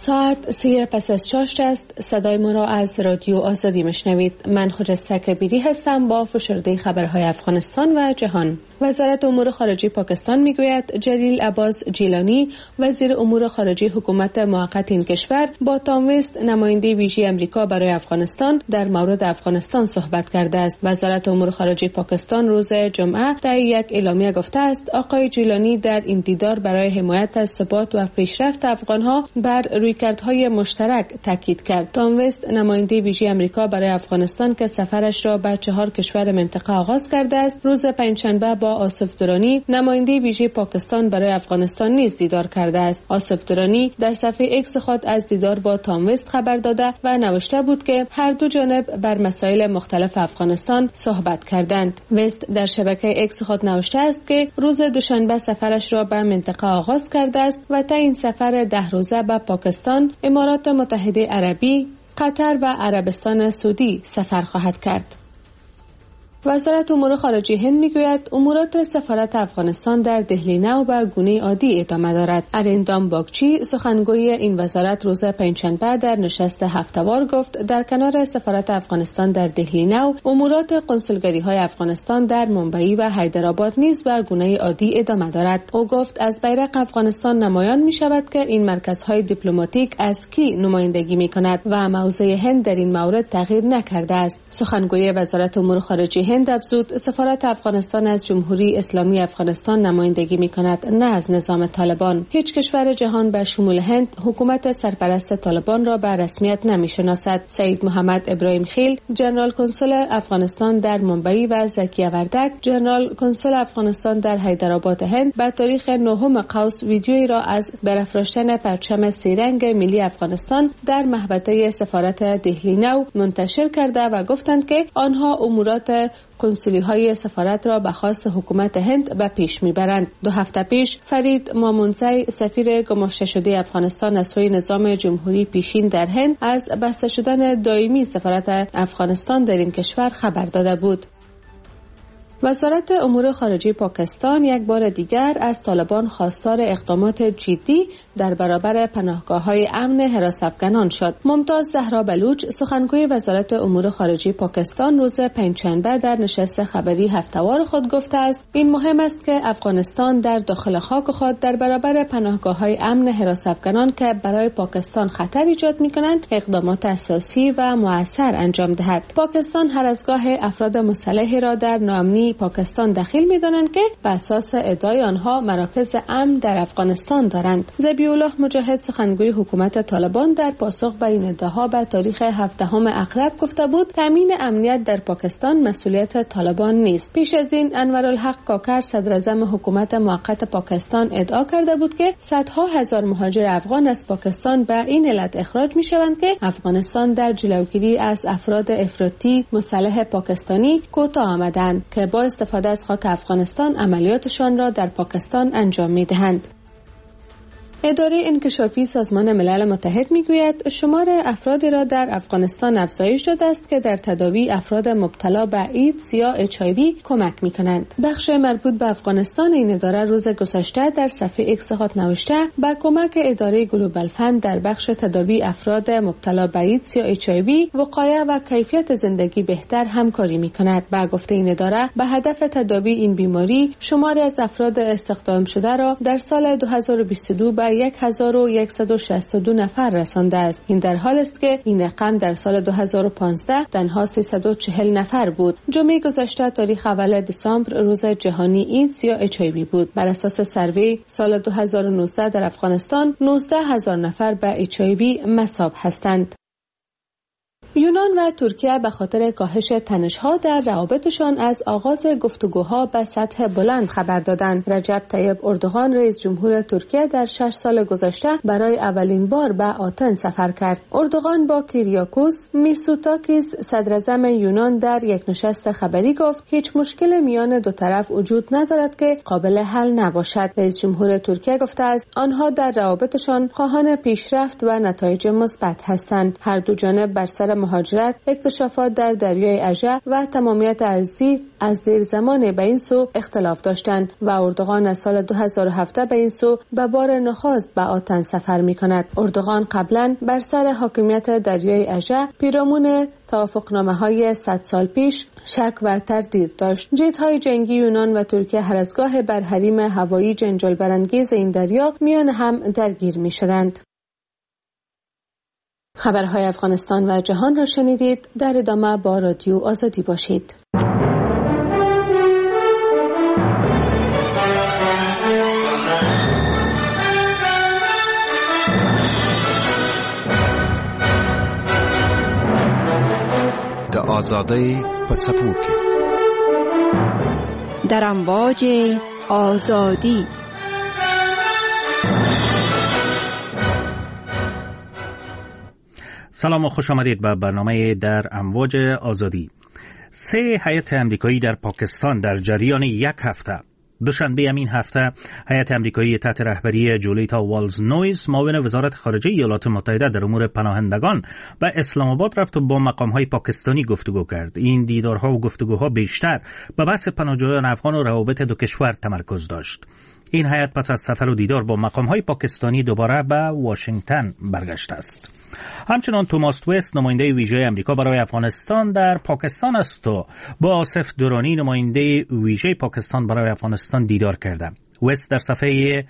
ساعت 3 پس از چاشت است. صدای ما را از رادیو آزادی میشنوید. من خجسته کبیری هستم با فشرده خبرهای افغانستان و جهان. وزارت امور خارجه پاکستان میگوید جلیل عباس جیلانی وزیر امور خارجه حکومت موقت این کشور با تام وست نماینده ویژه امریکا برای افغانستان در مورد افغانستان صحبت کرده است. وزارت امور خارجه پاکستان روز جمعه در یک اعلامیه گفته است آقای جیلانی در این دیدار برای حمایت از ثبات و پیشرفت افغانها بر رویکردهای مشترک تاکید کرد. تام وست نماینده ویژه امریکا برای افغانستان که سفرش را به 4 کشور منطقه آغاز کرده است روز پنجشنبه با آصف درانی نماینده ویژه پاکستان برای افغانستان نیز دیدار کرده است. آصف درانی در صفحه ایکس خود از دیدار با تام وست خبر داده و نوشته بود که هر دو جانب بر مسائل مختلف افغانستان صحبت کردند. وست در شبکه ایکس خود نوشته است که روز دوشنبه سفرش را به منطقه آغاز کرده است و تا این سفر 10 روزه به پاکستان، امارات متحده عربی، قطر و عربستان سعودی سفر خواهد کرد. وزارت امور خارجه هند میگوید امورات سفارت افغانستان در دهلی نو به گونه عادی ادامه دارد. اریندام باگچی سخنگوی این وزارت روز پنجشنبه در نشست هفته‌وار گفت در کنار سفارت افغانستان در دهلی نو امورات کنسولگری‌های افغانستان در ممبئی و حیدرآباد نیز به گونه عادی ادامه دارد. او گفت از بیرق افغانستان نمایان می‌شود که این مرکزهای دیپلماتیک از کی نمایندگی می‌کند و موضع هند در این مورد تغییر نکرده است. سخنگوی وزارت امور خارجه هند افزود سفارت افغانستان از جمهوری اسلامی افغانستان نمایندگی می‌کند نه از نظام طالبان. هیچ کشور جهان به شمول هند حکومت سرپرست طالبان را به رسمیت نمی‌شناسد. سید محمد ابراهیم خیل ژنرال کنسول افغانستان در ممبئی و زکی وردک ژنرال کنسول افغانستان در حیدرآباد هند به تاریخ 9 قوس ویدیویی را از برافراشتن پرچم سه‌رنگ ملی افغانستان در محوطه سفارت دهلی نو منتشر کرده و گفتند که آنها امورات کنسولی‌های سفارت را به خواست حکومت هند به پیش می‌برند. 2 هفته پیش فرید مامونزی سفیر گماشته شده افغانستان از سوی نظام جمهوری پیشین در هند از بسته شدن دائمی سفارت افغانستان در این کشور خبر داده بود. وزارت امور خارجه پاکستان یک بار دیگر از طالبان خواستار اقدامات جدی در برابر پناهگاه‌های امن حراس افغانان شد. ممتاز زهرا بلوچ سخنگوی وزارت امور خارجه پاکستان روز پنجشنبه در نشست خبری هفته‌وار خود گفته است این مهم است که افغانستان در داخل خاک خود در برابر پناهگاه‌های امن حراس افغانان که برای پاکستان خطر ایجاد می‌کنند اقدامات اساسی و مؤثر انجام دهد. پاکستان هر از گاه افراد مسلح را در ناامنی پاکستان دخیل می‌دانند که بر اساس ادعای آنها مراکز امن در افغانستان دارند. ذبیح‌الله مجاهد سخنگوی حکومت طالبان در پاسخ به این ادعاها به تاریخ 7 اکتبر گفته بود تامین امنیت در پاکستان مسئولیت طالبان نیست. پیش از این انورالحق کاکر صدراعظم حکومت موقت پاکستان ادعا کرده بود که صدها هزار مهاجر افغان از پاکستان به این علت اخراج می‌شوند که افغانستان در جلوگیری از افراد افراطی مسلح پاکستانی کوتاه آمدند که با استفاده از خاک افغانستان عملیاتشان را در پاکستان انجام می‌دهند. اداره انکشافی سازمان ملل متحد میگوید شمار افرادی را در افغانستان افزایش داده است که در تداوی افراد مبتلا به ایدز یا HIV کمک میکنند. بخش مربوط به افغانستان این اداره روز گذشته در صفحه ایکس خود نوشته با کمک اداره گلوبال فند در بخش تداوی افراد مبتلا به ایدز یا HIV وقایع و کیفیت زندگی بهتر همکاری میکند. با گفته این اداره به هدف تداوی این بیماری شماری از افراد استخدام شده را در سال 2022 به 1162 نفر رسانده است. این در حال است که این رقم در سال 2015 تنها 340 نفر بود. جمعه گذشته تاریخ اول دسامبر روز جهانی ایدز یا HIV بود. بر اساس سروی سال 2019 در افغانستان 19,000 نفر به HIV مصاب هستند. یونان و ترکیه به خاطر کاهش تنش‌ها در روابطشان از آغاز گفتگوها به سطح بلند خبر دادند. رجب طیب اردوغان رئیس جمهور ترکیه در 6 سال گذشته برای اولین بار به آتن سفر کرد. اردوغان با کیریاکوس میتسوتاکیس صدراعظم یونان در یک نشست خبری گفت هیچ مشکل میان دو طرف وجود ندارد که قابل حل نباشد. رئیس جمهور ترکیه گفته است آنها در روابطشان خواهان پیشرفت و نتایج مثبت هستند. هر دو جانب بر سر مهاجرت، اکتشافات در دریای اژه و تمامیت ارضی از دیر زمان به این سو اختلاف داشتند و اردوغان از سال 2017 به این سو به بار نخست به آتن سفر می‌کند. اردوغان قبلا بر سر حاکمیت دریای اژه پیرامون توافقنامه‌های 100 سال پیش شک و تردید داشت. جت‌های جنگی یونان و ترکیه هر از گاه بر حریم هوایی جنجال برانگیز این دریا میان هم درگیر می‌شدند. خبرهای افغانستان و جهان را شنیدید. در ادامه با رادیو آزادی باشید. د آزادۍ په څپو کې در امواج آزادی. سلام و خوش آمدید به برنامه در امواج آزادی. 3 هیئت امریکایی در پاکستان در جریان یک هفته، دوشنبه همین هفته هیئت امریکایی تحت رهبری جولیتا والز نویز معاون وزارت خارجه ایالات متحده در امور پناهندگان به اسلام آباد رفت و با مقام‌های پاکستانی گفتگو کرد. این دیدارها و گفتگوها بیشتر به بحث پناهجویان افغان و روابط دو کشور تمرکز داشت. این هیئت پس از سفر و دیدار با مقام‌های پاکستانی دوباره به واشنگتن برگشته است. همچنان توماس وست نماینده ویژه امریکا برای افغانستان در پاکستان است و با آصف درانی نماینده ویژه پاکستان برای افغانستان دیدار کرده. وست در صفحه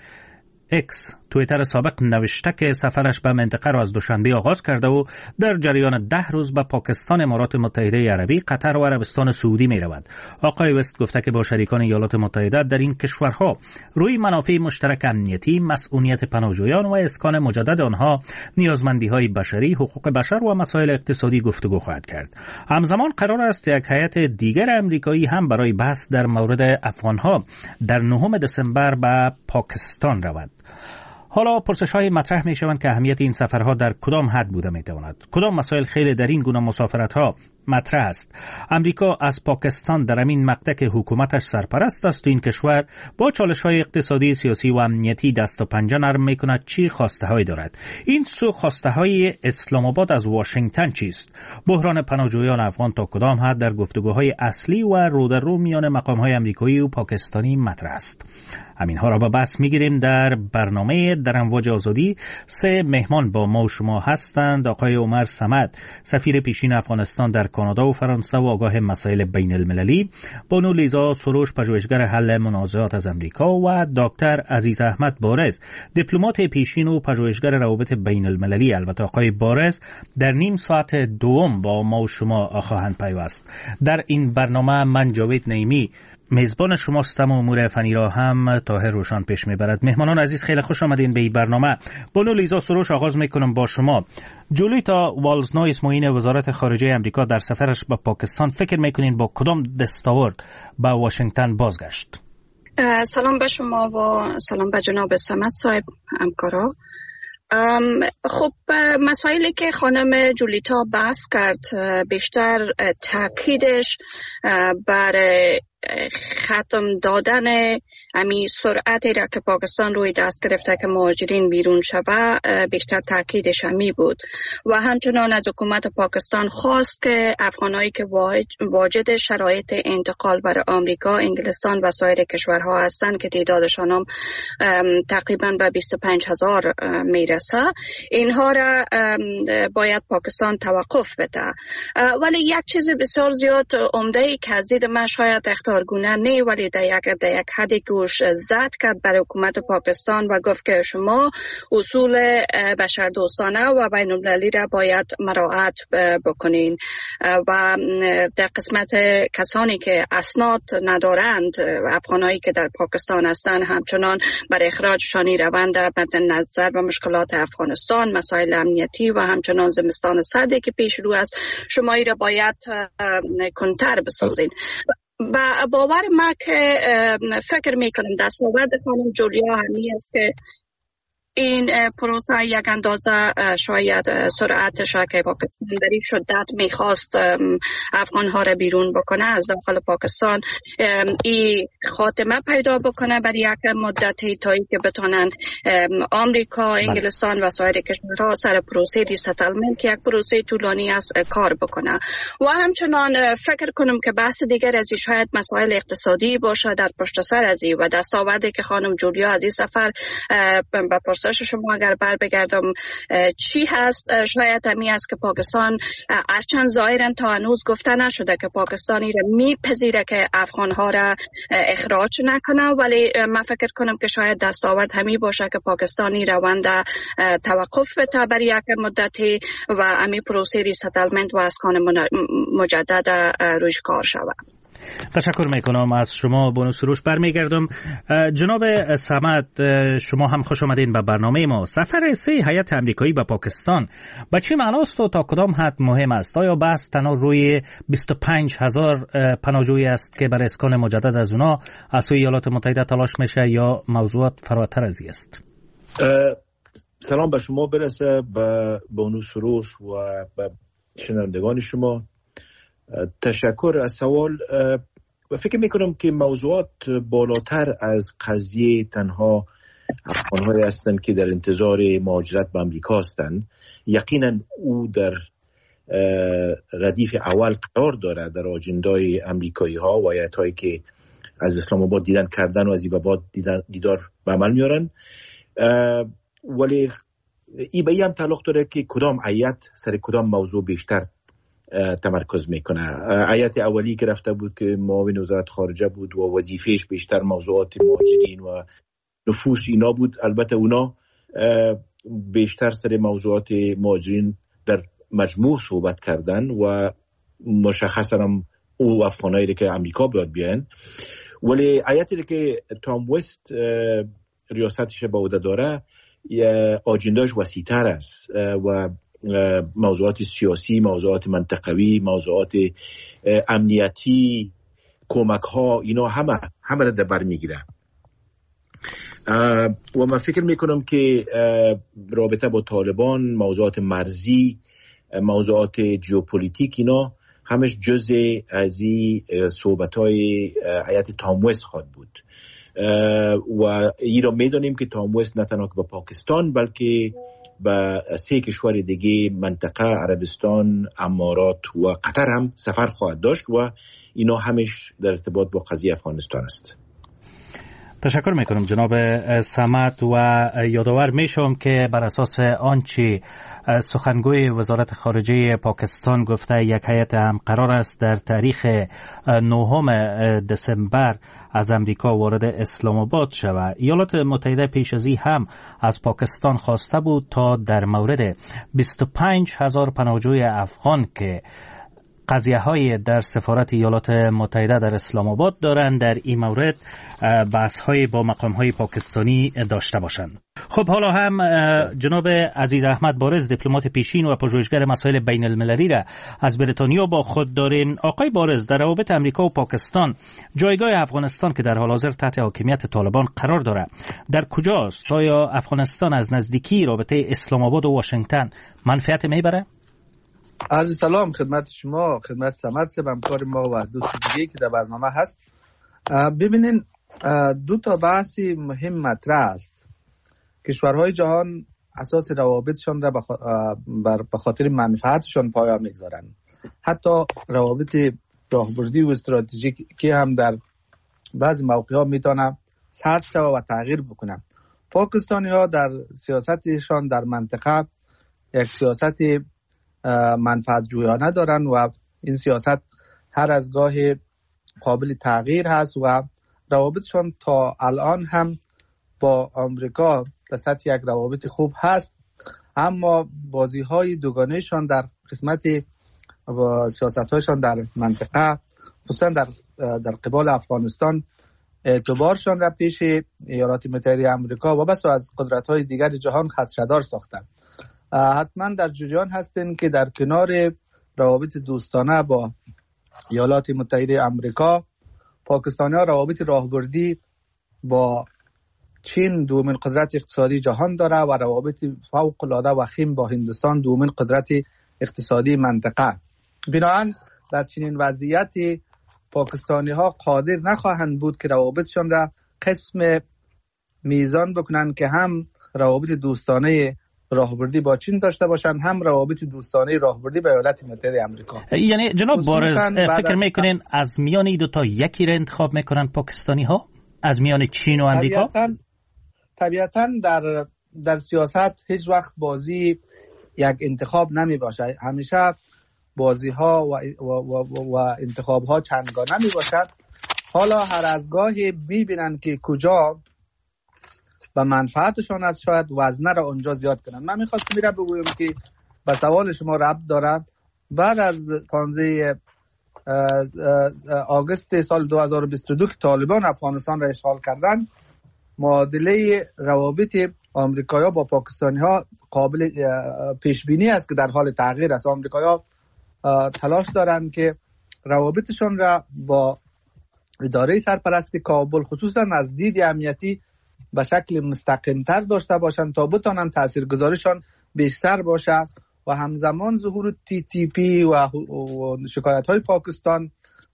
اکس توییتر سابق نوشته که سفرش به منطقه را از دوشنبه آغاز کرده و در جریان 10 روز به پاکستان، امارات متحده عربی، قطر و عربستان سعودی می رود. آقای وست گفته که با شریکان ایالات متحده در این کشورها روی منافع مشترک امنیتی، مسئولیت پناهجویان و اسکان مجدد آنها، نیازمندی‌های بشری، حقوق بشر و مسائل اقتصادی گفتگو خواهد کرد. همزمان قرار است یک هیئت دیگر امریکایی هم برای بحث در مورد افغانها در 9 دسامبر به پاکستان رود. حالا پرسش‌های مطرح می‌شوند که اهمیت این سفرها در کدام حد بوده می‌تواند. کدام مسائل خیلی در این گونه مسافرت‌ها مطرح است. امریکا از پاکستان در این مقطع که حکومتش سرپرست است و این کشور با چالش‌های اقتصادی، سیاسی و امنیتی دست و پنجه نرم می‌کند چی خواسته‌هایی دارد؟ این سو خواسته‌های اسلام آباد از واشنگتن چیست؟ بحران پناهجویان افغان تا کدام حد در گفتگوهای اصلی و رو در رو میان مقام‌های امریکایی و پاکستانی مطرح است؟ همینها را به بحث می‌گیریم در برنامه در امواج آزادی. 3 مهمان با ما و شما هستند. آقای عمر صمد، سفیر پیشین افغانستان در کانادا و فرانسه و آگاه مسائل بین المللی، بانو لیزا سروش، پژوهشگر حل منازعات از امریکا، و دکتر عزیز احمد بارز، دیپلمات پیشین و پژوهشگر روابط بین المللی. البته آقای بارز در نیم ساعت دوم با ما و شما خواهند پیوست. در این برنامه من جاوید نعیمی میزبان شماستم و امور فنی را هم طاهر روشان پیش میبرد. مهمانان عزیز خیلی خوش آمدین به این برنامه. بانو لیزا سروش، آغاز میکنم با شما. جولیتا والز نویز معاون وزارت خارجه امریکا در سفرش به پاکستان فکر میکنین با کدام دستاورد به واشنگتن بازگشت؟ سلام به شما و سلام به جناب صمد صاحب همکارا. خب مسائلی که خانم جولیتا بحث کرد بیشتر تاکیدش بر ختم دادن امی سرعتی را که پاکستان روی دست گرفته که مهاجرین بیرون شود بیشتر تاکیدش همی بود و همچنان از حکومت پاکستان خواست که افغانایی که واجد شرایط انتقال بر آمریکا، انگلستان و سایر کشورها هستند که تعدادشان هم تقریبا به 25,000 میرسه، اینها را باید پاکستان توقف بده. ولی یک چیز بسیار زیاد عمده که از دید من شاید اختارگونه نه، ولی در یک حدی گوش زد کرد برای حکومت پاکستان و گفت که شما اصول بشردوستانه و بین المللی را باید مراعات بکنین و در قسمت کسانی که اسناد ندارند، افغانایی که در پاکستان هستند، همچنان برای اخراجشانی روند مد نظر و مشکلات افغانستان، مسائل امنیتی و همچنان زمستان سردی که پیش رو است، شما ای را باید کنتر بسازین. با باور ما که فکر میکنم دستاورد خانم جولیا همی است که این پروسه یک اندازه شاید سرعتش که پاکستان در این شدت میخواست افغانها را بیرون بکنه از داخل پاکستان این خاتمه پیدا بکنه برای یک مدتی تا که بتونن آمریکا، انگلستان و سایر کشورها سر پروسه ریستلمنت که یک پروسه طولانی است کار بکنه. و همچنان فکر کنم که بحث دیگر از شاید مسائل اقتصادی باشه در پشت سر از این و دستاوردی که خانم جولیا از این سفر به پرسش شما اگر بر بگردم چی هست، شاید همی است که پاکستان هرچند ظاهرا تا هنوز گفته نشده که پاکستانی را میپذیره که افغانها را اخراج نکنه، ولی من فکر کنم که شاید دستاورد همی باشه که پاکستانی روند توقف بده برای یک مدتی و همی پروسه ریستلمنت و اسکان مجدد روش کار شود. تشکر میکنم از شما. بانو سروش برمیگردم. جناب صمد، شما هم خوش آمدین به برنامه ما. سفر 3 هیئت امریکایی به پاکستان به چه معناست و تا کدام حد مهم است؟ آیا بحث تنها روی 25,000 پناهجویی است که برای اسکان مجدد از اونا از سوی ایالات متحده تلاش میشه یا موضوعات فراتر از این است؟ سلام به شما برسه، به بانو سروش و به شنوندگان شما. تشکر از سوال. فکر میکنم که موضوعات بالاتر از قضیه تنها افغان‌هایی هستند که در انتظار مهاجرت به امریکا هستند. یقینا او در ردیف اول قرار داره در آجندای امریکایی ها و هیئت‌هایی که از اسلام آباد دیدن کردن و از این بعد دیدار به عمل میارن، ولی این به این هم تعلق داره که کدام هیئت سر کدام موضوع بیشتر تمرکز میکنه. هیئت اولی که رفته بود که معاون وزارت خارجه بود و وظیفهش بیشتر موضوعات مهاجرین و نفوس اینا بود. البته اونا بیشتر سر موضوعات مهاجرین در مجموع صحبت کردن و مشخصا هم او افغانایی که امریکا بیان. ولی هیئتی که تام وست ریاستش به عهده داره آجنداش وسیع‌تر است و موضوعات سیاسی، موضوعات منطقوی، موضوعات امنیتی، کمک ها، اینا همه را در بر میگیره. و من فکر میکنم که رابطه با طالبان، موضوعات مرزی، موضوعات ژئوپلیتیک، اینا همش جزء از این صحبت‌های هیئت تام وست خواهد بود. و این را میدانیم که تام وست نه تنها به پاکستان بلکه به 3 کشور دیگه منطقه عربستان، امارات و قطر هم سفر خواهد داشت و اینا همش در ارتباط با قضیه افغانستان است. تشکر میکنم جناب صمد و یادآور میشم که بر اساس آنچه سخنگوی وزارت خارجه پاکستان گفته یک هیئت هم قرار است در تاریخ 9 دسامبر از امریکا وارد اسلام آباد شود. ایالات متحده پیش از این هم از پاکستان خواسته بود تا در مورد 25,000 پناهجوی افغان که قضیه های در سفارت ایالات متحده در اسلام آباد دارند در این مورد بحث های با مقام های پاکستانی داشته باشند. خب حالا هم جناب عزیز احمد بارز، دیپلمات پیشین و پژوهشگر مسائل بین المللی را از بریتانیا با خود داریم. آقای بارز، در روابط امریکا و پاکستان جایگاه افغانستان که در حال حاضر تحت حاکمیت طالبان قرار دارد در کجاست؟ آیا افغانستان از نزدیکی رابطه اسلام آباد و واشنگتن منفعت میبره؟ عرض سلام خدمت شما، خدمت صمد صاحب، همکار ما و دوست دیگه که در برنامه هست. ببینین 2 تا بحث مهم مطرح است. کشورهای جهان اساس روابطشان را به خاطر منفعتشان پایا میگذارن. حتی روابط راهبردی و استراتژیکی هم در بعضی موقع‌ها میتونه سرد شود و تغییر بکنه. پاکستانی ها در سیاستشان در منطقه یک سیاست منفعت جویانه دارن و این سیاست هر از گاه قابل تغییر هست و روابطشان تا الان هم با آمریکا در سطح یک روابط خوب هست، اما بازی های دوگانهشان در قسمت سیاست هایشان در منطقه خصوصا در قبال افغانستان اعتبارشان را پیش ایالات متحده آمریکا و بس از قدرت های دیگر جهان خدشه‌دار ساختند. حتما در جریان هستین که در کنار روابط دوستانه با ایالات متحده آمریکا، پاکستانی ها روابط راهبردی با چین دومین قدرت اقتصادی جهان داره و روابط فوق العاده وخیم با هندوستان دومین قدرت اقتصادی منطقه. بنابراین در چنین وضعیتی پاکستانی ها قادر نخواهند بود که روابطشان را قسم میزان بکنن که هم روابط دوستانه راهبردی با چین داشته باشند، هم روابط دوستانه راهبردی با ایالات متحده آمریکا. یعنی جناب بارز فکر میکنین از میان این دو تا یکی را انتخاب میکنن پاکستانی ها از میان چین و آمریکا؟ طبیعتاً در سیاست هیچ وقت بازی یک انتخاب نمی باشه، همیشه بازی ها و انتخاب ها چندگانه می باشد. حالا هر از گاهی ببینن که کجا به منفعتشان است شاید وزنه را اونجا زیاد کنن. من میخواستم میره بگویم که به سوال شما ربط دارد. بعد از 15 آگوست سال 2022 که طالبان افغانستان را اشغال کردن، معادله روابط آمریکایی‌ها با پاکستانی‌ها قابل پیش بینی است که در حال تغییر است. آمریکایی‌ها تلاش دارند که روابطشان را با اداره سرپرستی کابل خصوصا از دید امنیتی به شکل مستقیم‌تر داشته باشند تا بتوانند تاثیرگذاریشان بیشتر باشد و همزمان ظهور TTP و شکایت‌های پاکستان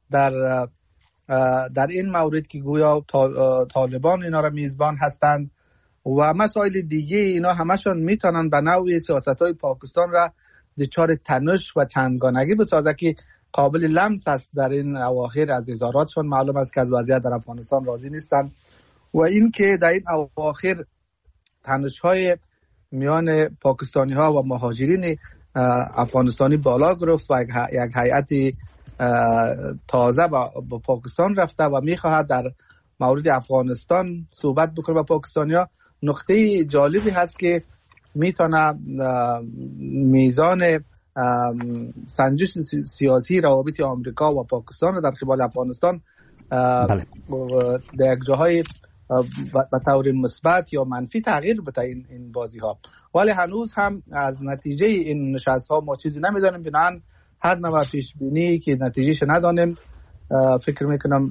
در این مورد که گویا طالبان اینا را میزبان هستند و مسائل دیگه، اینا همشون میتونن به نوعی سیاست‌های پاکستان را دچار تنش و چندگانگی بسازه که قابل لمس است. در این اواخر از اظهاراتشون معلوم است که از وضعیت در افغانستان راضی نیستند و این که در این اواخر تنش‌های میان پاکستانی‌ها و مهاجرین افغانستانی بالا گرفت و یک هیئت تازه با پاکستان رفته و می‌خواهد در مورد افغانستان صحبت بکنه با پاکستانی‌ها. نقطه جالبی هست که میتونه میزان سنجش سیاسی روابط آمریکا و پاکستان در قبال افغانستان در یک جاهای به طور مثبت یا منفی تغییر بده این بازی ها. ولی هنوز هم از نتیجه این نشست ها ما چیزی نمیدانیم، بنابراین هر نوع پیش بینی که نتیجهش ندانیم فکر میکنم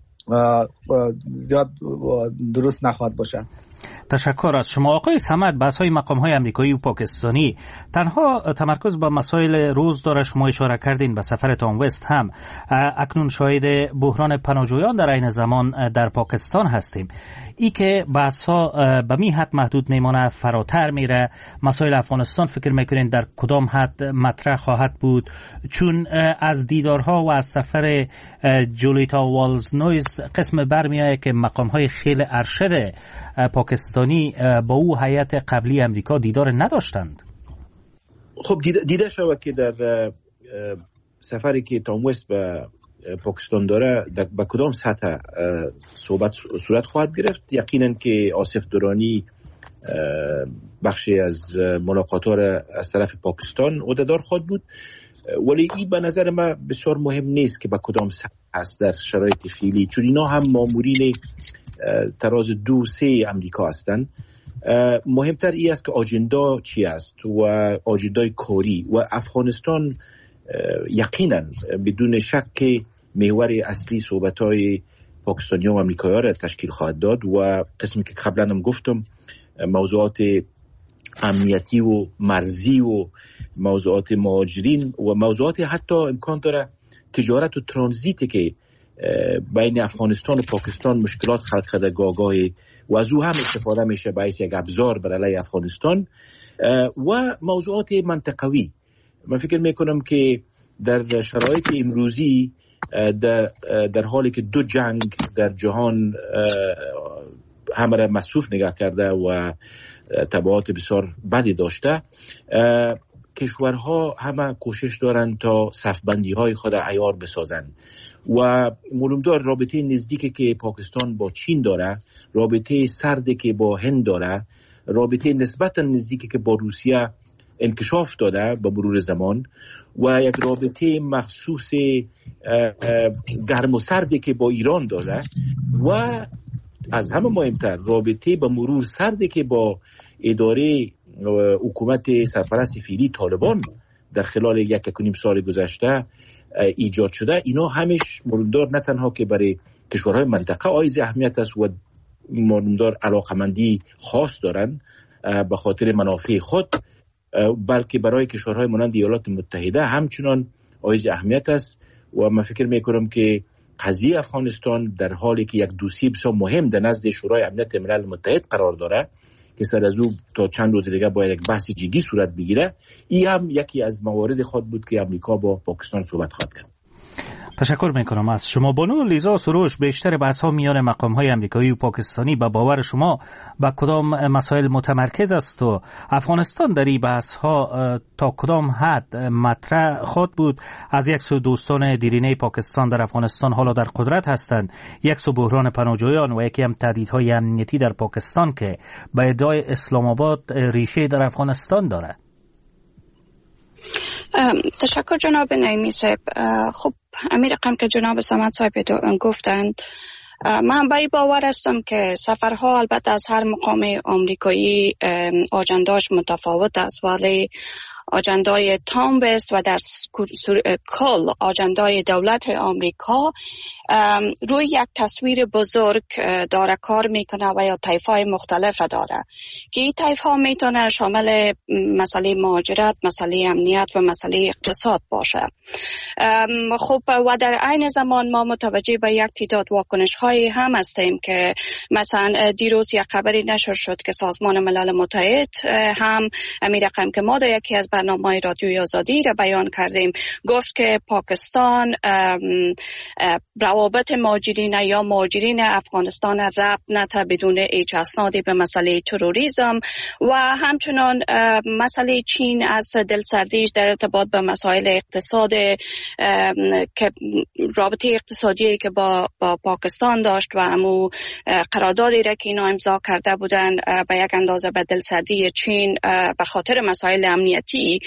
زیاد درست نخواهد باشه. تشکر از شما آقای صمد. بحث‌های مقام‌های آمریکایی و پاکستانی تنها تمرکز به مسائل روز داره. شما اشاره کردین به سفرتان وست هم. اکنون شاهد بحران پناهجویان در این زمان در پاکستان هستیم. ای که بحث‌ها به می حد محدود میمانه، فراتر میره. مسائل افغانستان فکر میکنین در کدام حد مطرح خواهد بود؟ چون از دیدارها و از سفر جولیتا والز نویز قسم برمیایه که مقام‌های خیلی ارشد پاکستانی با او هیئت قبلی امریکا دیدار نداشتند. خب دیده شود که در سفری که تام وست به پاکستان داره به کدام سطح صورت خواهد گرفت. یقینا که آصف درانی بخشی از ملاقات‌ها از طرف پاکستان عهده‌دار خواهد بود، ولی این به نظر من بسیار مهم نیست که به کدام سطح است در شرایط فعلی، چون اینا هم مامورین تراز 2-3 امریکا هستند. مهمتر این است که آجندا چی است و آجندای کاری و افغانستان یقینا بدون شک محور اصلی صحبت‌های پاکستانیان و آمریکایی‌ها را تشکیل خواهد داد و قسمی که قبلا هم گفتم موضوعات امنیتی و مرزی و موضوعات مهاجرین و موضوعات حتی امکان داره تجارت و ترانزیتی که بین افغانستان و پاکستان مشکلات خلق کرده گاهی و از او هم استفاده میشه باعث یک ابزار بر علیه افغانستان و موضوعات منطقوی. من فکر میکنم که در شرایط امروزی در حالی که 2 جنگ در جهان همه را مصروف نگاه کرده و تبعات بسیار بدی داشته، کشورها همه کوشش دارن تا صفبندی های خود عیار بسازن و معلوم دار رابطه نزدیکی که پاکستان با چین داره، رابطه سردی که با هند داره، رابطه نسبتا نزدیکی که با روسیه انکشاف داده با مرور زمان و یک رابطه مخصوص گرم و سردی که با ایران داره و از همه مهمتر رابطه با مرور سردی که با اداره حکومت سرپرست فعلی طالبان در خلال 1.5 سال گذشته ایجاد شده. اینا همش مروندار نه تنها که برای کشورهای منطقه عایز اهمیت است و مانندار علاقمندی خاص دارن به خاطر منافع خود، بلکه برای کشورهای مانند ایالات متحده همچنان حائز اهمیت است. و من فکر میکنم که قضیه افغانستان در حالی که یک دوسیه بسیار مهم در نزد شورای امنیت ملل متحد قرار داره که سر از او تا چند روز دیگه باید یک بحث جدی صورت بگیره، این هم یکی از موارد خود بود که امریکا با پاکستان صحبت خواهد کرد. تشکر میکنم از شما. بانو لیزا سروش، بیشتر بحث ها میان مقام های امریکایی و پاکستانی به باور شما و کدام مسائل متمرکز است و افغانستان در این بحث ها تا کدام حد مطرح خود بود؟ از یک سو دوستان دیرینه پاکستان در افغانستان حالا در قدرت هستند، یک سو بحران پناهجویان و یکی هم تهدیدهای امنیتی در پاکستان که به ادعای اسلام آباد ریشه در افغانستان داره. تشکر جناب نعیمی صاحب. خب همین رقم که جناب صمد صاحب گفتند، من به باور هستم که سفرها البته از هر مقام آمریکایی آجنداش متفاوت است، ولی آجندای تام است و در کل آجندای دولت آمریکا روی یک تصویر بزرگ داره کار میکنه و یا طیف‌های مختلف داره که این طیف‌ها میتونه شامل مسئله مهاجرت، مسئله امنیت و مسئله اقتصاد باشه. خب و در عین زمان ما متوجه به یک تعداد واکنش‌هایی هم هستیم که مثلا دیروز یک خبری نشر شد که سازمان ملل متحد هم همین رقم که ما در یکی از برنامه رادیوی آزادی را بیان کردیم گفت که پاکستان روابط مهاجرین یا مهاجرین افغانستان ربط نده بدون هیچ اسنادی به مسئله تروریسم و همچنان مسئله چین از دلسردیش در ارتباط به مسائل اقتصاد که رابطه اقتصادی که با پاکستان داشت و همو قراردادی را که اینا امضا کرده بودن به یک اندازه به دلسردی چین به خاطر مسائل امنیتی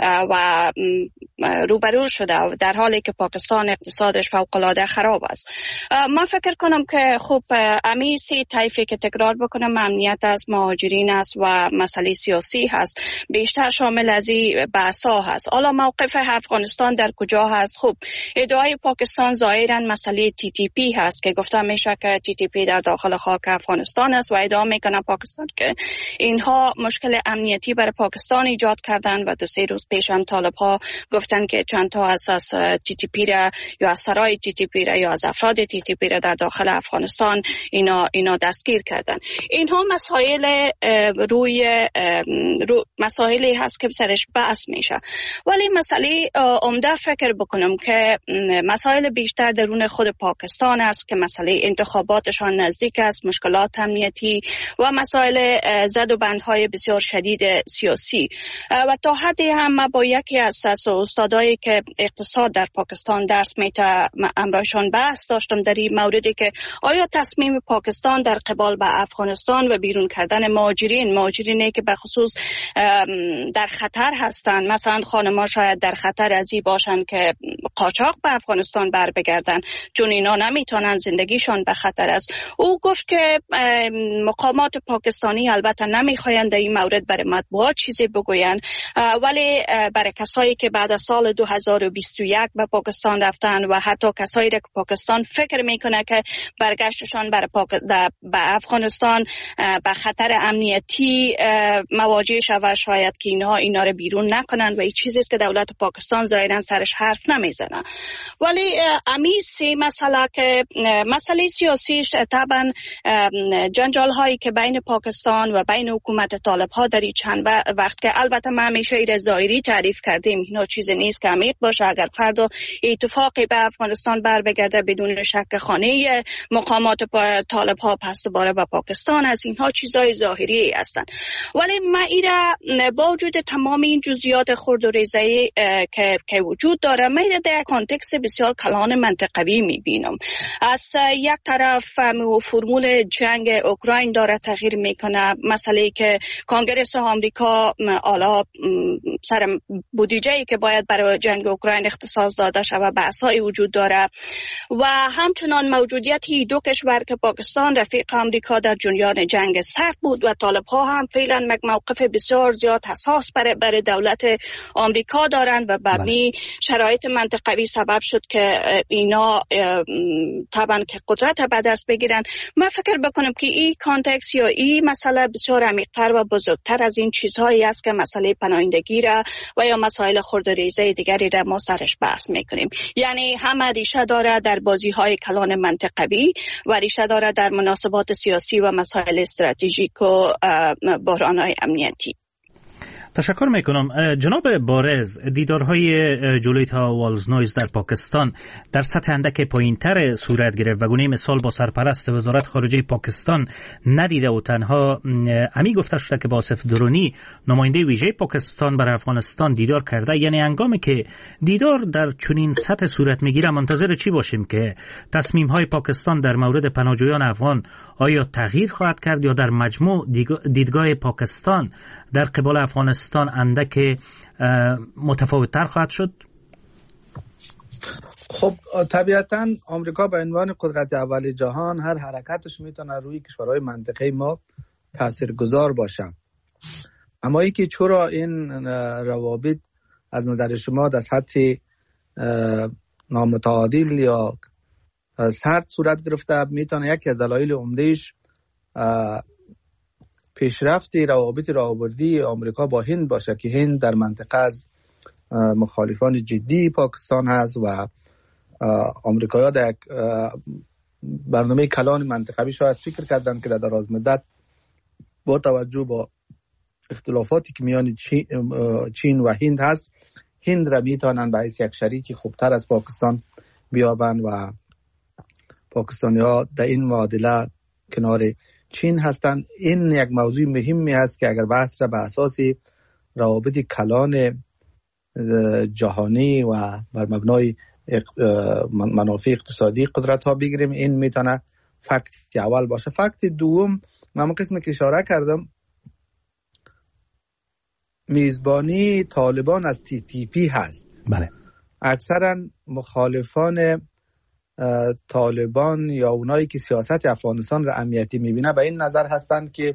و روبرو شده در حالی که پاکستان اقتصادش فوق‌العاده خراب است. من فکر کنم که خب امی سی طیفی که تکرار بکنم امنیت از مهاجرین است و مسئله سیاسی هست، بیشتر شامل از این بحث‌ها هست. حالا موقف افغانستان در کجا هست؟ خب ادعای پاکستان ظاهراً مسئله TTP هست که گفته میشه که TTP در داخل خاک افغانستان است و ادعا میکنه پاکستان که اینها مشکل امنیتی برای پاکستان ایجاد کردن و 2-3 روز پیش هم طالب‌ها گفتن که چند تا اساس TTP را یا از سرای TTP را یا از افراد TTP را در داخل افغانستان اینا دستگیر کردن. اینها مسائل روی مسائلی هست که سرش بحث میشه، ولی مسئله عمده فکر بکنم که مسائل بیشتر درون خود پاکستان است که مسئله انتخاباتشان نزدیک است، مشکلات امنیتی و مسائل زد و بندهای بسیار شدید سیاسی. و تا حدی هم ما با یکی از استادایی که اقتصاد در پاکستان درس میده امرایشان بحث داشتم در این موردی که آیا تصمیم پاکستان در قبال به افغانستان و بیرون کردن مهاجرینی که به خصوص در خطر هستند، مثلا خانم‌ها شاید در خطر از این باشن که قاچاق به افغانستان بر بگردن چون اینا نمیتونن، زندگیشان به خطر است. او گفت که مقامات پاکستانی البته نمیخواین در این مورد برای مطبوعات چیزی بگوین، ولی برای کسایی که بعد از سال 2021 به پاکستان رفتن و حتی کسایی که پاکستان فکر میکنه که برگشتشان به افغانستان به خطر امنیتی مواجه شود، شاید که اینا رو بیرون نکنن و این چیزی است که دولت پاکستان ظاهرا سرش حرف نمیزنه. ولی امی سی مسئله که مسئله سیاسیش طبعا جنجال هایی که بین پاکستان و بین حکومت طالب ها در این چند وقت که البته ما همیشه این ظاهری تعریف کردیم، اینا چیزی نیست که عمیق باشه. اگر فردا اتفاقی به افغانستان بر بگرده بدون شک خانه مقامات طالب ها پس دوباره به پاکستان از اینها چیزای ظاهری هستند. ولی ما ایرا با وجود تمام این جزئیات خرد و ریزه‌ای که وجود داره، من در کانتکست بسیار کلان منطقوی میبینم. از یک طرف فرمول جنگ اوکراین داره تغییر میکنه، مسئله که کنگرس آمریکا حالا سر بودجه‌ای که باید برای جنگ اوکراین اختصاص داده شود بحث‌های وجود داره و همچنان موجودیت دو کشور که پاکستان رفیق آمریکا در جریان جنگ سرد بود و طالب‌ها هم فعلا موقف بسیار زیاد حساس برای دولت آمریکا دارند و به شرایط منطقوی سبب شد که اینا طبعا که قدرت به دست بگیرن. من فکر بکنم که این کانتکست یا این مسئله بسیار عمیق‌تر و بزرگتر از این چیزهایی است که مسئله پناهندگی را و یا مسائل خردریزه دیگری را ما سرش بحث میکنیم. یعنی همه ریشه داره در بازی‌های کلان منطقوی و ریشه داره در مناسبات سیاسی و مسائل استراتژیک و بحران‌های امنیتی. تشکر میکنم. جناب بارز، دیدارهای جولیتا والز-نویز در پاکستان در سطح اندک پایین‌تر صورت گرفت و گونه مثال با سرپرست وزارت خارجه پاکستان ندیده و تنها امی گفته شده که با آصف درونی نماینده ویژه پاکستان بر افغانستان دیدار کرده. یعنی هنگامی که دیدار در چنین سطح صورت میگیره منتظر چی باشیم که تصمیم‌های پاکستان در مورد پناهجویان افغان آیا تغییر خواهد کرد یا در مجموع دیدگاه پاکستان در قبال افغانستان اندک متفاوت‌تر خواهد شد؟ خب طبیعتاً آمریکا به عنوان قدرت اول جهان هر حرکتش میتونه روی کشورهای منطقه ما تاثیرگذار باشه. اما اینکه چرا این روابط از نظر شما در سطح نامتعادل یا سرد صورت گرفته، میتونه یکی از دلایل عمدهش پیشرفت روابط راهبردی آمریکا با هند باشه که هند در منطقه از مخالفان جدی پاکستان هست و آمریکایی‌ها در یک برنامه کلان منطقوی شاید فکر کردن که در دراز مدت با توجه با اختلافاتی که میان چین و هند هست، هند را میتونن به حیث یک شریک خوبتر از پاکستان بیابن و پاکستانی‌ها در این معادله کنار چین هستند. این یک موضوع مهمی است که اگر بحث را به اساس روابط کلان جهانی و بر مبنای منافع اقتصادی قدرت ها بگیریم، این میتونه فکت اول باشه. فکت دوم، من قسمی که اشاره کردم، میزبانی طالبان از TTP هست. بله. اکثرا مخالفان طالبان یا اونایی که سیاست افغانستان را امنیتی میبینه به این نظر هستند که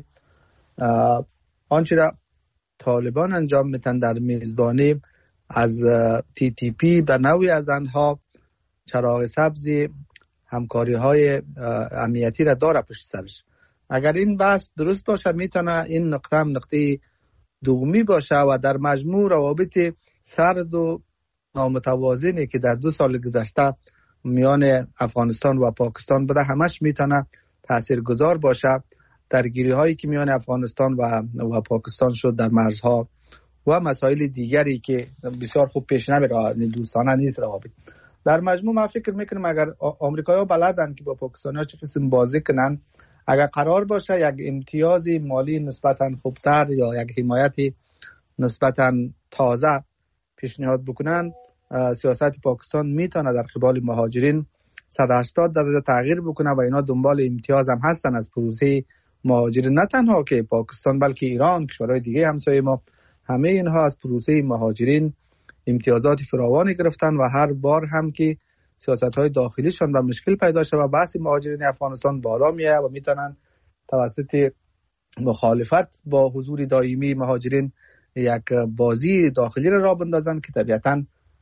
آنچه را طالبان انجام میتن در میزبانی از TTP به نوعی از آنها چراغ سبز همکاری های امنیتی را داره پشت سرش. اگر این بحث درست باشه میتونه این نقطه هم نقطه دومی باشه و در مجموع روابط سرد و نامتوازنی که در 2 سال گذشته میان افغانستان و پاکستان بوده همش میتونه تاثیرگذار باشه. درگیری هایی که میان افغانستان و پاکستان شد در مرزها و مسائل دیگری که بسیار خوب پیش نمیره، دوستانه نیست روابط. در مجموع من فکر میکنم اگر آمریکایی‌ها بلدن که با پاکستانی‌ها چه قسم بازی کنن، اگر قرار باشه یک امتیاز مالی نسبتاً خوبتر یا یک حمایت نسبتاً تازه پیشنهاد بکنن، سیاست پاکستان میتونه در قبال مهاجرین 180 درجه تغییر بکنه و اینا دنبال امتیاز هم هستن از پروسه مهاجرین. نه تنها که پاکستان بلکه ایران، کشورهای دیگه همسایه ما، همه اینها از پروسه مهاجرین امتیازات فراوانی گرفتن و هر بار هم که سیاست‌های داخلیشان به مشکل پیدا شده و بحث مهاجرین افغانستان بالا میاد و میتونن توسط مخالفت با حضور دائمی مهاجرین یک بازی داخلی را بندازن که طبیعتاً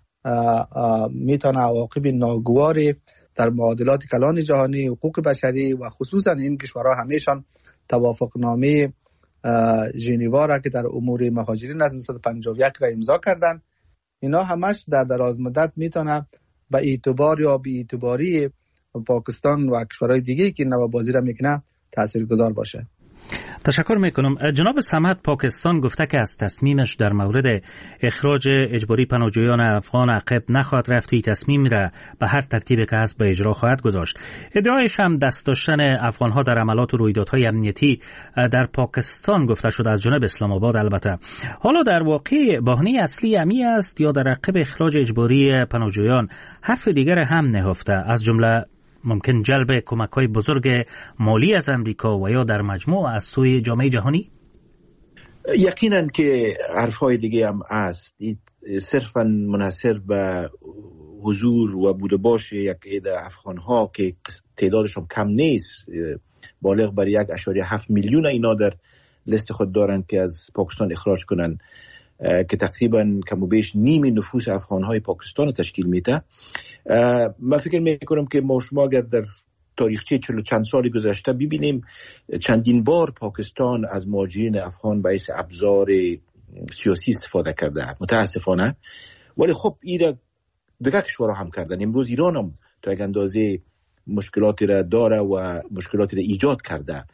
میتونه عواقب ناگواری در معادلات کلان جهانی، حقوق بشری و خصوصا این کشورها همیشان توافقنامه ژنوا را که در امور مهاجرین از 1951 را امضا کردن، اینا همش در دراز مدت میتونه به اعتبار یا بی اعتباری پاکستان و کشورهای دیگه که نوا بازی را میکنه تاثیرگذار باشه. تشکر میکنم. جناب صمد، پاکستان گفته که از تصمیمش در مورد اخراج اجباری پناهجویان افغان عقب نخواهد رفت، این تصمیم را به هر ترتیبی که هست به اجرا خواهد گذاشت. ادعایش هم دست داشتن افغانها در عملات و رویدادهای امنیتی در پاکستان گفته شده از جانب اسلام آباد. البته حالا در واقع بهانه اصلی امی است یا در عقب اخراج اجباری پناهجویان حرف دیگر هم نهفته، از جمله ممکن جلب کمک‌های بزرگ مالی از امریکا و یا در مجموع از سوی جامعه جهانی؟ یقینا که حرفای دیگه هم هست، صرفا منحصر به حضور و بوده باشه یک عده افغان‌ها که تعدادشون کم نیست، بالغ بر 1.7 میلیون اینا در لیست خود دارن که از پاکستان اخراج کنن، که تقریبا کم و بیش نیم نفوس افغان‌های پاکستان تشکیل میده. من فکر میکنم که ما شما اگر در تاریخچه 40 چند سال گذشته ببینیم چندین بار پاکستان از مهاجرین افغان باعث ابزار سیاسی استفاده کرده، متاسفانه. ولی خب این دیگه کشورها هم کردن. امروز ایران هم تا یک اندازه مشکلاتی را داره و مشکلاتی را ایجاد کرده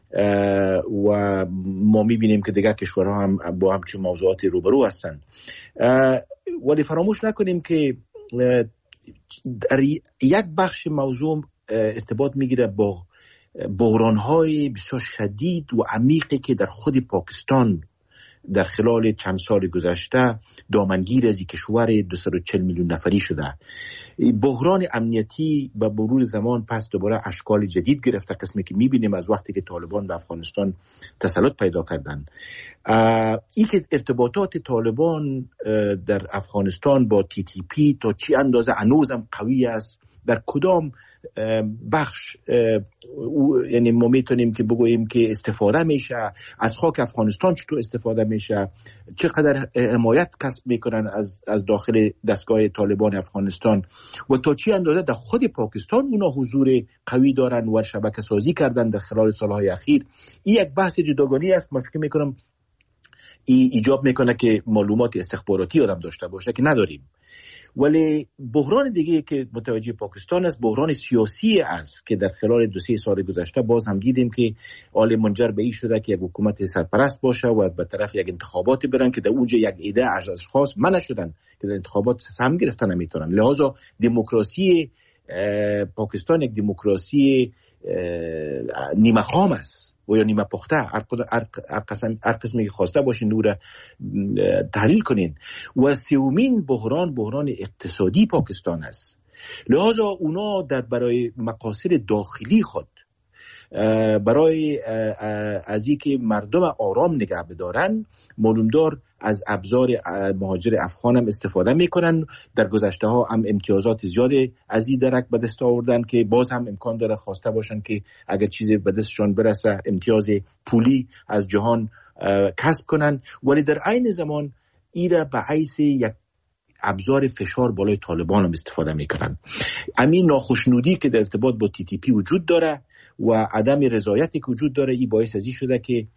و ما میبینیم که دیگه کشورها هم با همچین موضوعاتی روبرو هستند. ولی فراموش نکنیم که در یک بخش موضوع ارتباط میگیره با بحران‌های بسیار شدید و عمیقی که در خود پاکستان در خلال چند سال گذشته دامنگیر از این کشور 240 میلیون نفری شده. بحران امنیتی با مرور زمان پس دوباره اشکال جدید گرفته، قسمی که میبینیم از وقتی که طالبان به افغانستان تسلط پیدا کردن. این که ارتباطات طالبان در افغانستان با TTP تا چی اندازه هنوزم قوی است، در کدام بخش یعنی ما میتونیم که بگوییم که استفاده میشه از خاک افغانستان، چطور استفاده میشه، چقدر حمایت کسب میکنن از داخل دستگاه طالبان افغانستان و تا چی اندازه در خود پاکستان اونا حضور قوی دارن و شبکه سازی کردن در خلال سالهای اخیر. این یک بحث جداگانه است. من فکر میکنم این ایجاب میکنه که معلومات استخباراتی آدم داشته باشه که نداریم. ولی بحران دیگه که متوجه پاکستان است بحران سیاسی است که در خلال 2-3 سال گذشته باز هم دیدیم که حال منجر به این شده که یک حکومت سرپرست باشه و به طرف یک انتخاباتی برن که در اونجا یک عده از اشخاص منع شدن که در انتخابات سهم گرفتن نمیتونن. لذا دموکراسی پاکستان یک دموکراسی نیمه خام است و یا نیمه پخته، هر قسمی که خواسته باشین نور تحلیل کنین. و سومین بحران اقتصادی پاکستان است. لذا اونا برای مقاصد داخلی خود، برای از اینکه مردم آرام نگه بدارن، معلومدار از ابزار مهاجر افغان هم استفاده میکنن. در گذشته ها هم امتیازات زیاده از این درک به دست آوردن که باز هم امکان داره خواسته باشن که اگر چیزی به دستشان برسه امتیاز پولی از جهان کسب کنن. ولی در عین زمان ایره به حیث یک ابزار فشار بالای طالبان هم استفاده میکنن. همین ناخشنودی که در ارتباط با TTP وجود داره و عدم رضایتی که وجود داره، این باعث از این شده که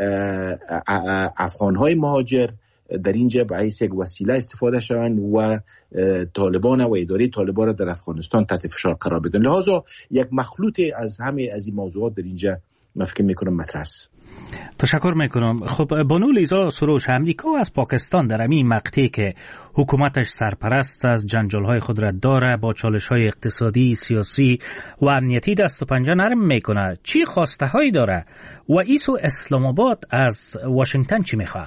افغان‌های مهاجر در اینجا به حیث یک وسیله استفاده شوند و طالبان و اداره طالبان را در افغانستان تحت فشار قرار بدن. لذا یک مخلوط از همه از این موضوعات در اینجا من فکر میکنم مطرح است. تشکر میکنم. خب بانو لیزا سروش، امریکا از پاکستان در این مقطعی که حکومتش سرپرست از جنجال‌های خود را داره با چالش‌های اقتصادی، سیاسی و امنیتی دست و پنجه نرم میکنه، چی خواسته هایی داره و ایسو اسلام آباد از واشنگتن چی میخواه؟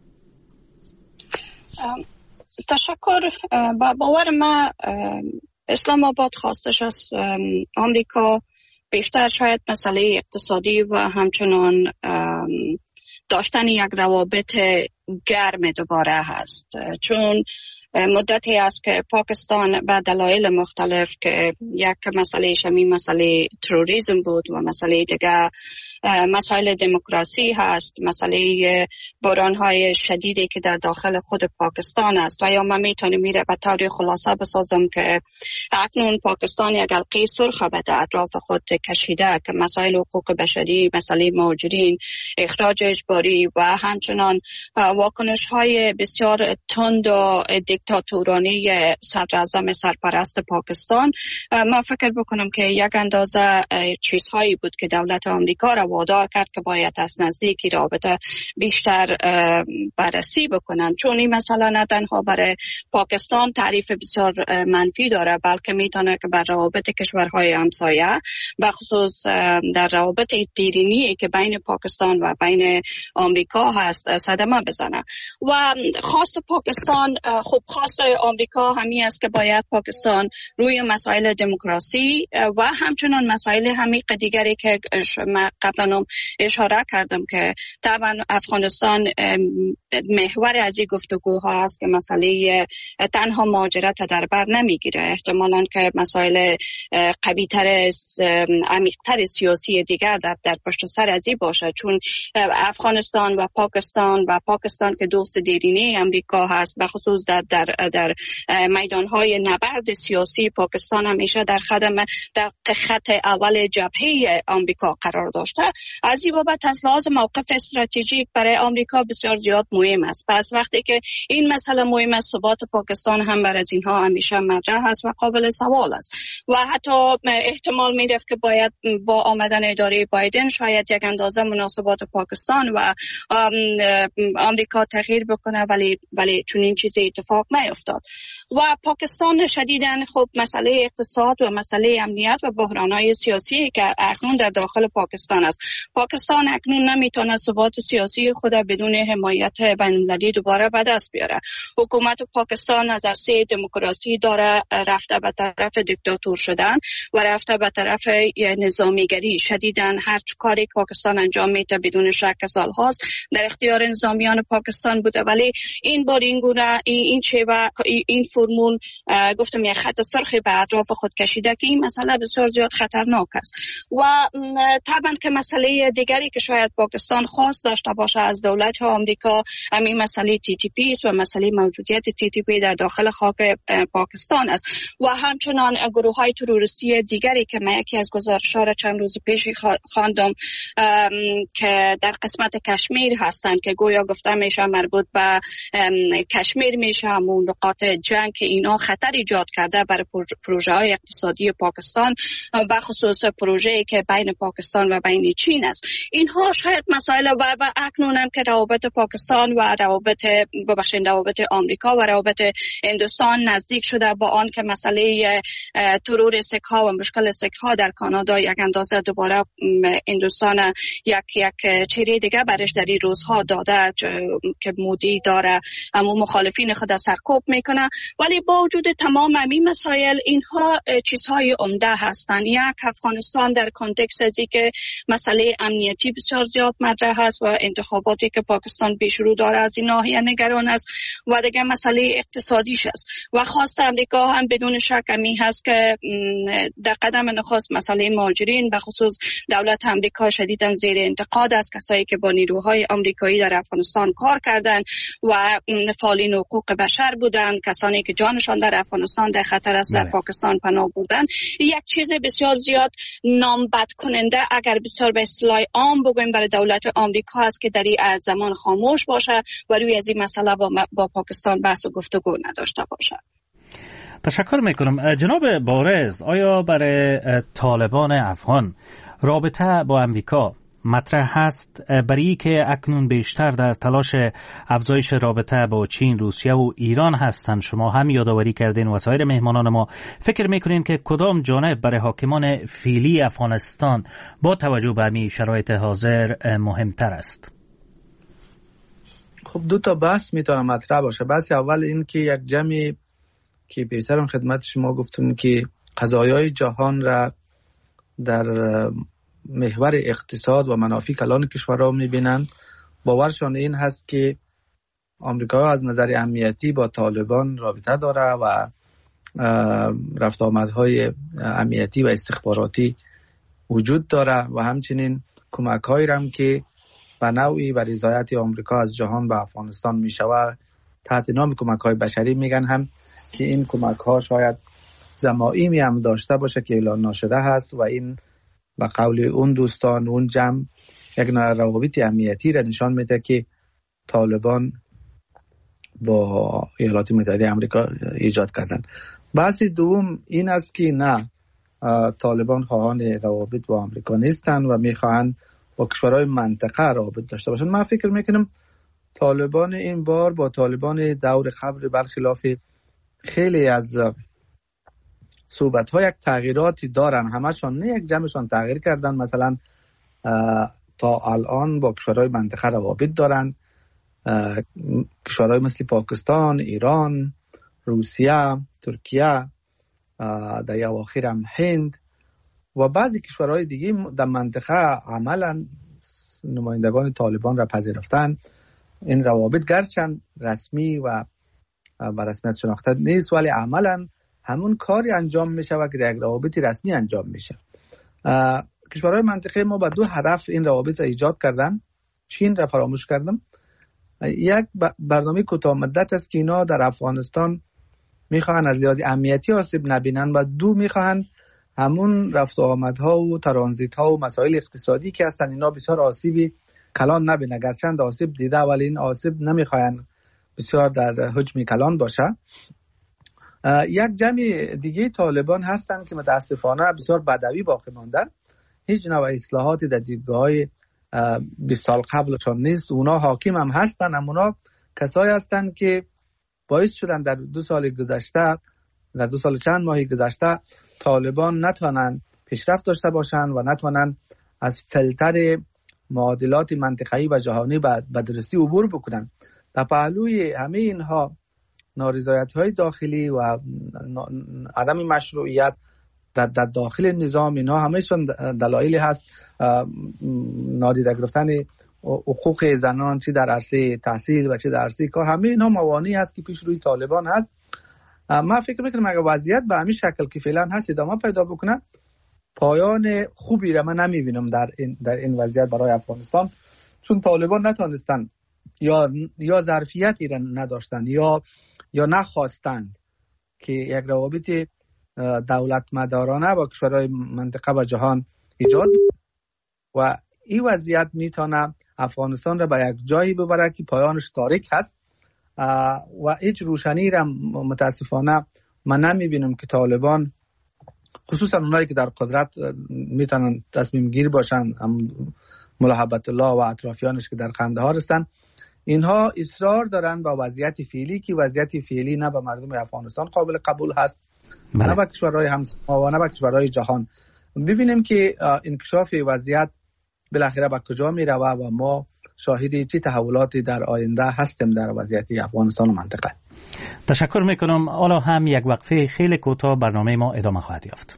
تشکر. با باور من اسلام آباد خواستش از آمریکا بیشتر شاید مسئله اقتصادی و همچنان داشتن یک روابط گرم دوباره هست، چون مدتی است که پاکستان به دلایل مختلف که یک مسئله شمی مسئله تروریسم بود و مسئله دیگه مسائل دموکراسی هست، مسئله بحران‌های شدیدی که در داخل خود پاکستان است. و یا من میتونم میره به طور خلاصه بسازم که اکنون پاکستان یک حلقه سرخ به اطراف خود کشیده که مسائل حقوق بشری، مسئله مهاجرین، اخراج اجباری و همچنان واکنش‌های بسیار تند و دیکتاتورانه صدراعظم سرپرست پاکستان، من فکر بکنم که یک اندازه چیزهایی بود که دولت آمریکا را وادار کرد که باید از نزدیکی رابطه بیشتر بررسی بکنن، چون این مسئله نه تنها برای پاکستان تعریف بسیار منفی داره، بلکه میتونه که بر روابط کشورهای همسایه بخصوص در روابط دیرینی که بین پاکستان و بین آمریکا هست صدمه بزنه. و خواست پاکستان خب خاص آمریکا همین است که باید پاکستان روی مسائل دموکراسی و همچنان مسائل همین دیگری که من قبلا اشاره کردم که طبعا افغانستان محور از این گفتگوها است که مسئله تنها مهاجرت در بر نمیگیره، احتمالاً که مسائل قوی‌تر عمیق‌تر سیاسی دیگر در پشت سر از این باشه، چون افغانستان و پاکستان که دوست دیرینه امریکا هست، به خصوص در میدان‌های نبرد سیاسی پاکستان همیشه در خط اول جبهه آمریکا قرار داشته. از این بابت از لحاظ موقف استراتژیک برای آمریکا بسیار زیاد مهم است. پس وقتی که این مسئله مهم است، ثبات پاکستان هم بر از اینها همیشه مطرح است و قابل سوال است و حتی احتمال می‌رفت که باید با آمدن اداره بایدن شاید یک اندازه مناسبات پاکستان و آمریکا تغییر بکنه، ولی چون این چیز اتفاق نیفتاد و پاکستان شدیداً خب مسئله اقتصاد و مسئله امنیت و بحران‌های سیاسی که اکنون در داخل پاکستان است. پاکستان اکنون نمیتونه ثبات سیاسی خود بدون حمایت بین‌المللی دوباره به دست بیاره. حکومت پاکستان از عرصه دموکراسی داره رفته به طرف دیکتاتور شدن و رفته به طرف نظامیگری. شدیداً هر کاری که پاکستان انجام میده بدون شک سالهاست در اختیار نظامیان پاکستان بوده، ولی این بار این گونه این فرمول گفتم یک خط سرخی به اطراف خود کشیده که این مسئله بسیار زیاد خطرناک است و طبعا که مسئله دیگری که شاید پاکستان خواست داشته باشه از دولت آمریکا همین مسئله TTP است و مسئله موجودیت TTP در داخل خاک پاکستان است و همچنان گروه‌های تروریستی دیگری که من یکی از گزارش‌ها را چند روز پیش خواندم که در قسمت کشمیر هستند که گویا گفته میشه مربوط به کشمیر میشه، همون نقاط جنگ که اینا خطر ایجاد کرده برای پروژه‌های اقتصادی پاکستان و خصوص پروژه‌ای که بین پاکستان و بین چین است. اینها شاید مسائل و اکنون هم که روابط پاکستان و روابط آمریکا و روابط هندوستان نزدیک شده با آن که مسئله ترور سک‌ها و مشکل سک‌ها در کانادا یک اندازه دوباره هندوستان یک چهره دیگه برش در این روزها داده که مودی داره اما مخالفین خود سرکوب میکنه، ولی با وجود تمام این مسائل اینها چیزهای عمده هستند. یک افغانستان در کانتکست ازی که مسئله امنیتی بسیار زیاد مطرح است و انتخاباتی که پاکستان پیش رو داره از این ناحیه نگران است و دیگه مسئله اقتصادیش است و خواست امریکا هم بدون شک می هست که در قدم نخست مسئله مهاجرین به خصوص دولت امریکا شدیداً زیر انتقاد است. کسایی که با نیروهای آمریکایی در افغانستان کار کردند و فعالین حقوق بشر بودند، کسانی که جانشان در افغانستان در خطر است در پاکستان پناه بردند، یک چیز بسیار زیاد نامبد کننده اگر بسیار به اصطلاح عام بگویم برای دولت آمریکا است که در این زمان خاموش باشه و روی از این مسئله با پاکستان بحث و گفتگو نداشته باشه. تشکر میکنم. جناب بارز، آیا برای طالبان افغان رابطه با امریکا مطرح هست برای که اکنون بیشتر در تلاش افزایش رابطه با چین، روسیه و ایران هستند؟ شما هم یادآوری کردین و سایر مهمانان ما فکر میکنین که کدام جانب برای حاکمان فعلی افغانستان با توجه به همین شرایط حاضر مهمتر است؟ خب دو تا بحث میتونه مطرح باشه. بحث اول این که یک جمعی که پیشترم خدمت شما گفتم که قضایای جهان را در محور اقتصاد و منافع کلان کشورها میبینند. باورشان این هست که آمریکا از نظر امنیتی با طالبان رابطه داره و رفت آمدهای امنیتی و استخباراتی وجود داره و همچنین کمک‌هایی هم که به نوعی و رضایت آمریکا از جهان به افغانستان میشود تحت نام کمک‌های بشری میگن، هم که این کمک‌ها شاید ضمائمی هم داشته باشه که اعلان نشده هست و این به قول اون دوستان اون جمع یک نوع روابط امنیتی را نشان میده که طالبان با ایالات متحده آمریکا ایجاد کردن. بحث دوم این است که نه، طالبان خواهان روابط با آمریکا نیستند و میخواهند با کشورهای منطقه روابط داشته باشند. من فکر میکنم طالبان این بار با طالبان دور قبل برخلاف خیلی از صحبت‌ها یک تغییراتی دارن. همشان نه، یک جمعشان تغییر کردن. مثلا تا الان با کشورهای منطقه روابط دارن، کشورهای مثل پاکستان، ایران روسیه، ترکیه، در اواخر هم هند و بعضی کشورهای دیگه در منطقه عملا نمایندگان طالبان را پذیرفتن. این روابط گرچند رسمی و به رسمیت شناخته نیست، ولی عملا همون کاری انجام میشه و که در یک روابط رسمی انجام میشه. کشورهای منطقه ما با دو هدف این روابط را ایجاد کردن. چین را فراموش کردم. یک برنامه کوتاه مدت است که اینا در افغانستان میخواهند از لحاظ امنیتی آسیب نبینن و دو میخواهند همون رفت و آمدها و ترانزیت ها و مسائل اقتصادی که هستن اینا بسیار آسیبی کلان نبینه. گرچند آسیب دیده ولی این آسیب نمیخواهند بسیار در حجم کلان باشه. یک جمع دیگه طالبان هستن که متاسفانه بسیار بدوی باقی ماندن. هیچ نوع اصلاحاتی در دیدگاه‌های 20 سال قبلشان نیست. اونا حاکم هم هستن، اما اونا کسایی هستن که باعث شدن در 2 سال گذشته، در 2 سال چند ماهی گذشته طالبان نتوانند پیشرفت داشته باشند و نتوانند از فلتر معادلات منطقه‌ای و جهانی به درستی عبور بکنن. در پهلوی همه اینها نارضایتی‌های داخلی و عدم مشروعیت در داخل نظام، اینا همه‌شون دلایلی هست. نادیده گرفتن حقوق زنان چه در عرصه تحصیل و چه در عرصه کار، همه اینها موانعی هست که پیش روی طالبان هست. من فکر میکنم اگر وضعیت به همین شکل که فعلا هست ادامه پیدا بکنه، پایان خوبی را من نمیبینم در این وضعیت برای افغانستان، چون طالبان نتونستن یا ظرفیتی را نداشتن یا نخواستند که یک روابط دولت مدارانه با کشورهای منطقه و جهان ایجاد و این وضعیت میتونه افغانستان را به یک جایی ببره که پایانش تاریک هست و هیچ روشنی را متاسفانه من نمیبینم که طالبان، خصوصا اونایی که در قدرت میتونن تصمیم گیر باشن، ملا هیبت الله و اطرافیانش که در قندهار هستن، اینها اصرار دارن با وضعیت فعلی که وضعیت فعلی نه به مردم افغانستان قابل قبول هست، نه به کشورهای همسایه و نه به کشورهای جهان. ببینیم که انکشاف وضعیت بالاخره به کجا میره و ما شاهد چه تحولاتی در آینده هستیم در وضعیت افغانستان و منطقه. تشکر میکنم. حالا هم یک وقفه خیلی کوتاه برنامه ما ادامه خواهد یافت.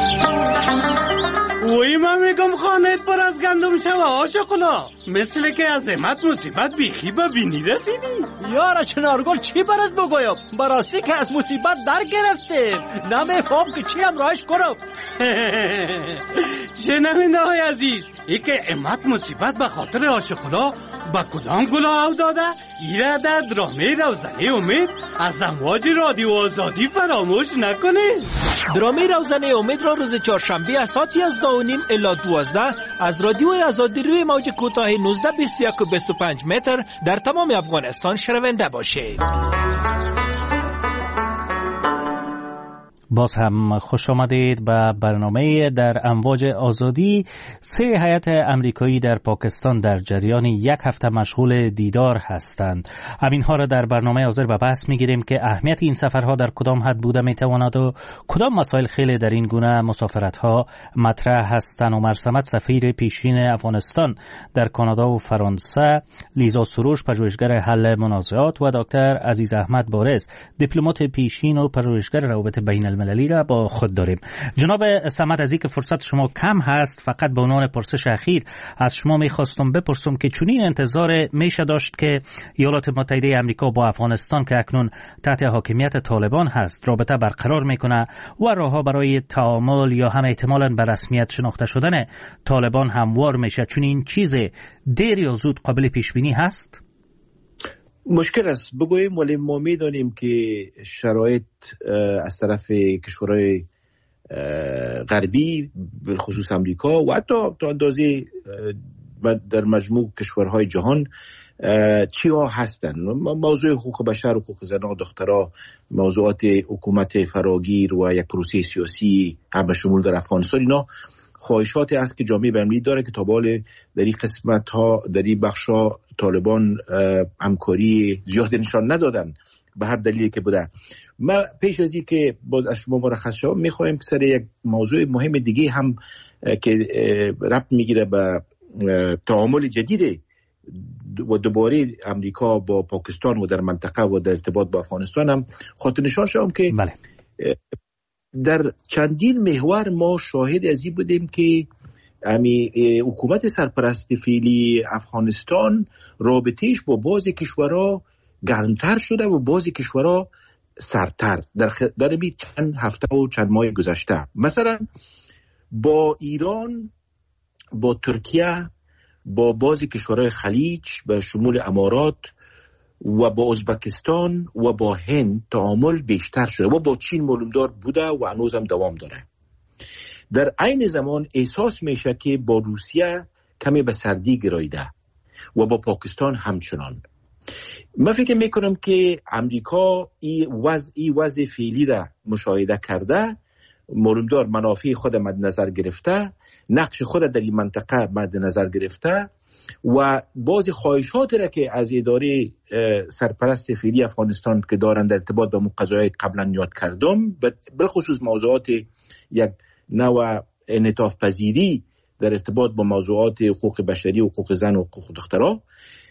اوی من میگم خانهت پر از گندم شوه آشقلا، مثل که از امت مصیبت بیخی به بینی رسیدی. یارا چنارگل چی برات بگویم، براستی که از مصیبت در گرفتیم، نمیفهم که چی هم راش کنم. شنونده های عزیز، ای که امت مصیبت به خاطر آشقلا با کدام گلا او داده، ایره در درامه روزنه امید از امواج رادیو آزادی فراموش نکنه. درامه روزنه امید را روز چهارشنبه از ساعت 11:30 الی 12 از رادیو آزادی روی موج کوتاه 19 21 و 25 متر در تمام افغانستان شنونده باشید. باز هم خوش آمدید به برنامه در امواج آزادی. 3 هیئت امریکایی در پاکستان در جریان 1 هفته مشغول دیدار هستند. همینها را در برنامه حاضر به بحث میگیریم که اهمیت این سفرها در کدام حد بوده میتواند و کدام مسائل خیلی در این گونه مسافرتها مطرح هستند. عمر صمد سفیر پیشین افغانستان در کانادا و فرانسه، لیزا سروش پژوهشگر حل منازعات و دکتر عزیز احمد بارز دیپلمات پیشین و پژوهشگر روابط بین المللی را با خود داریم. جناب صمد، از اینکه فرصت شما کم هست، فقط به عنوان پرسش اخیر از شما میخواستم بپرسم که چنین انتظار میشه داشت که ایالات متحده آمریکا با افغانستان که اکنون تحت حاکمیت طالبان هست رابطه برقرار میکنه و راهها برای تعامل یا هم احتمالاً به رسمیت شناخته شدن طالبان هموار میشه، چنین چیز دیر یا زود قابل پیش بینی هست؟ مشکل است بگوییم، ولی ما میدانیم که شرایط از طرف کشورهای غربی بالخصوص امریکا و حتی تا اندازه در مجموع کشورهای جهان چی ها هستند. موضوع حقوق بشر، حقوق زنان و دخترها، موضوعات حکومت فراگیر و یک پروسه سیاسی هم شمول در افغانستان، اینا خواهشاتی است که جامعه بین‌المللی داره که تا بال در این قسمت ها در این بخش ها طالبان همکاری زیاد نشان ندادن به هر دلیلی که بوده. ما پیش از این که باز از شما مرخص شوم میخوایم که سر یک موضوع مهم دیگه هم که ربط میگیره به تعامل جدید و دوباره امریکا با پاکستان و در منطقه و در ارتباط با افغانستان هم خاطر نشان شدم که بله. در چندین محور ما شاهد از این بودیم که حکومت سرپرست فعلی افغانستان رابطهش با بعضی کشورها گرمتر شده و بعضی کشورها سردتر در چند هفته و چند ماه گذشته. مثلا با ایران، با ترکیه، با بعضی کشورهای خلیج به شمول امارات و با ازبکستان و با هند تعامل بیشتر شده و با چین معلومدار بوده و هنوز هم دوام داره. در عین زمان احساس میشه که با روسیه کمی به سردی گرایده و با پاکستان همچنان. من فکر میکنم که امریکا این وضع فعلی را مشاهده کرده، معلومدار منافع خود مد نظر گرفته، نقش خود در این منطقه مد نظر گرفته و بعضی خواهشات را که از اداره سرپرست فعلی افغانستان که دارن در ارتباط با قضایای قبلا یاد کردم، بالخصوص موضوعات یک نوع انعطاف پذیری در ارتباط با موضوعات حقوق بشری و حقوق زن و حقوق دخترها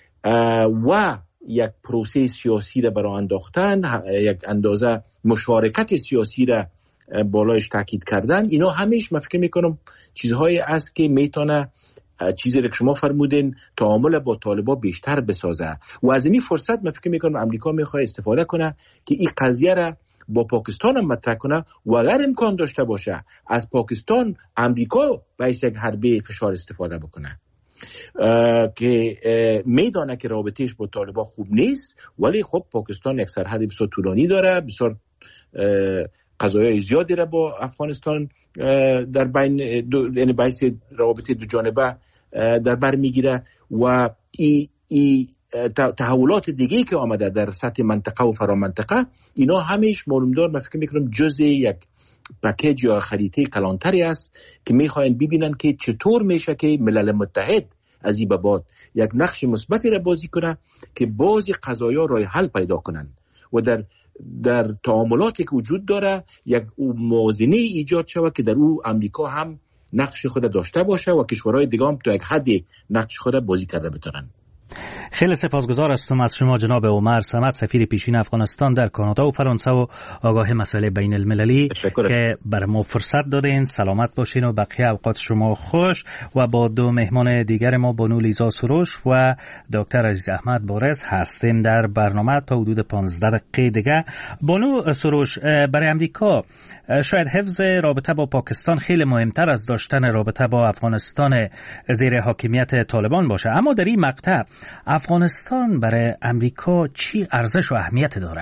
و یک پروسه سیاسی را برای انداختن، یک اندازه مشارکت سیاسی را بالایش تاکید کردن، اینا همیشه من فکر میکنم چیزهایی است که میتونه چیزی که شما فرمودین تعامل با طالبا بیشتر بسازه و از این فرصت من فکر میکنم امریکا میخواد استفاده کنه که این قضیه را با پاکستان هم مطرح کنه و اگر امکان داشته باشه از پاکستان امریکا باعث یک حربه فشار استفاده بکنه که میدانه که رابطهش با طالبا خوب نیست، ولی خب پاکستان یک سرحد بسیار طولانی داره، بسیار قضایای زیادی را با افغانستان در بین یعنی باعث رابطه دو جانبه در بر میگیره و این تحولات دیگه که آمده در سطح منطقه و فرامنطقه، اینا همیش معلومدار من فکر میکنم جزء یک پکیج یا خریطه کلانتری است که میخواین ببینن که چطور میشه که ملل متحد از این به بعد یک نقش مثبتی را بازی کنه که بعضی قضایا راه حل پیدا کنن و در تعاملاتی که وجود داره یک موازنه ایجاد شود که در او امریکا هم نقش خود داشته باشه و کشورهای دیگه هم تا یک حد نقش خود بازی کرده بتونن. خیلی سپاسگزار هستم از شما جناب عمر صمد، سفیر پیشین افغانستان در کانادا و فرانسه و آگاه مسائل بین المللی که بر ما فرصت دادین. سلامت باشین و بقیه اوقات شما خوش. و با دو مهمان دیگر ما بانو لیزا سروش و دکتر عزیز احمد بارز هستیم در برنامه تا حدود 15 دقیقه دیگه. بانو سروش، برای امریکا شاید حفظ رابطه با پاکستان خیلی مهمتر از داشتن رابطه با افغانستان زیر حاکمیت طالبان باشه، اما در این مقطع افغانستان برای امریکا چی ارزش و اهمیت داره؟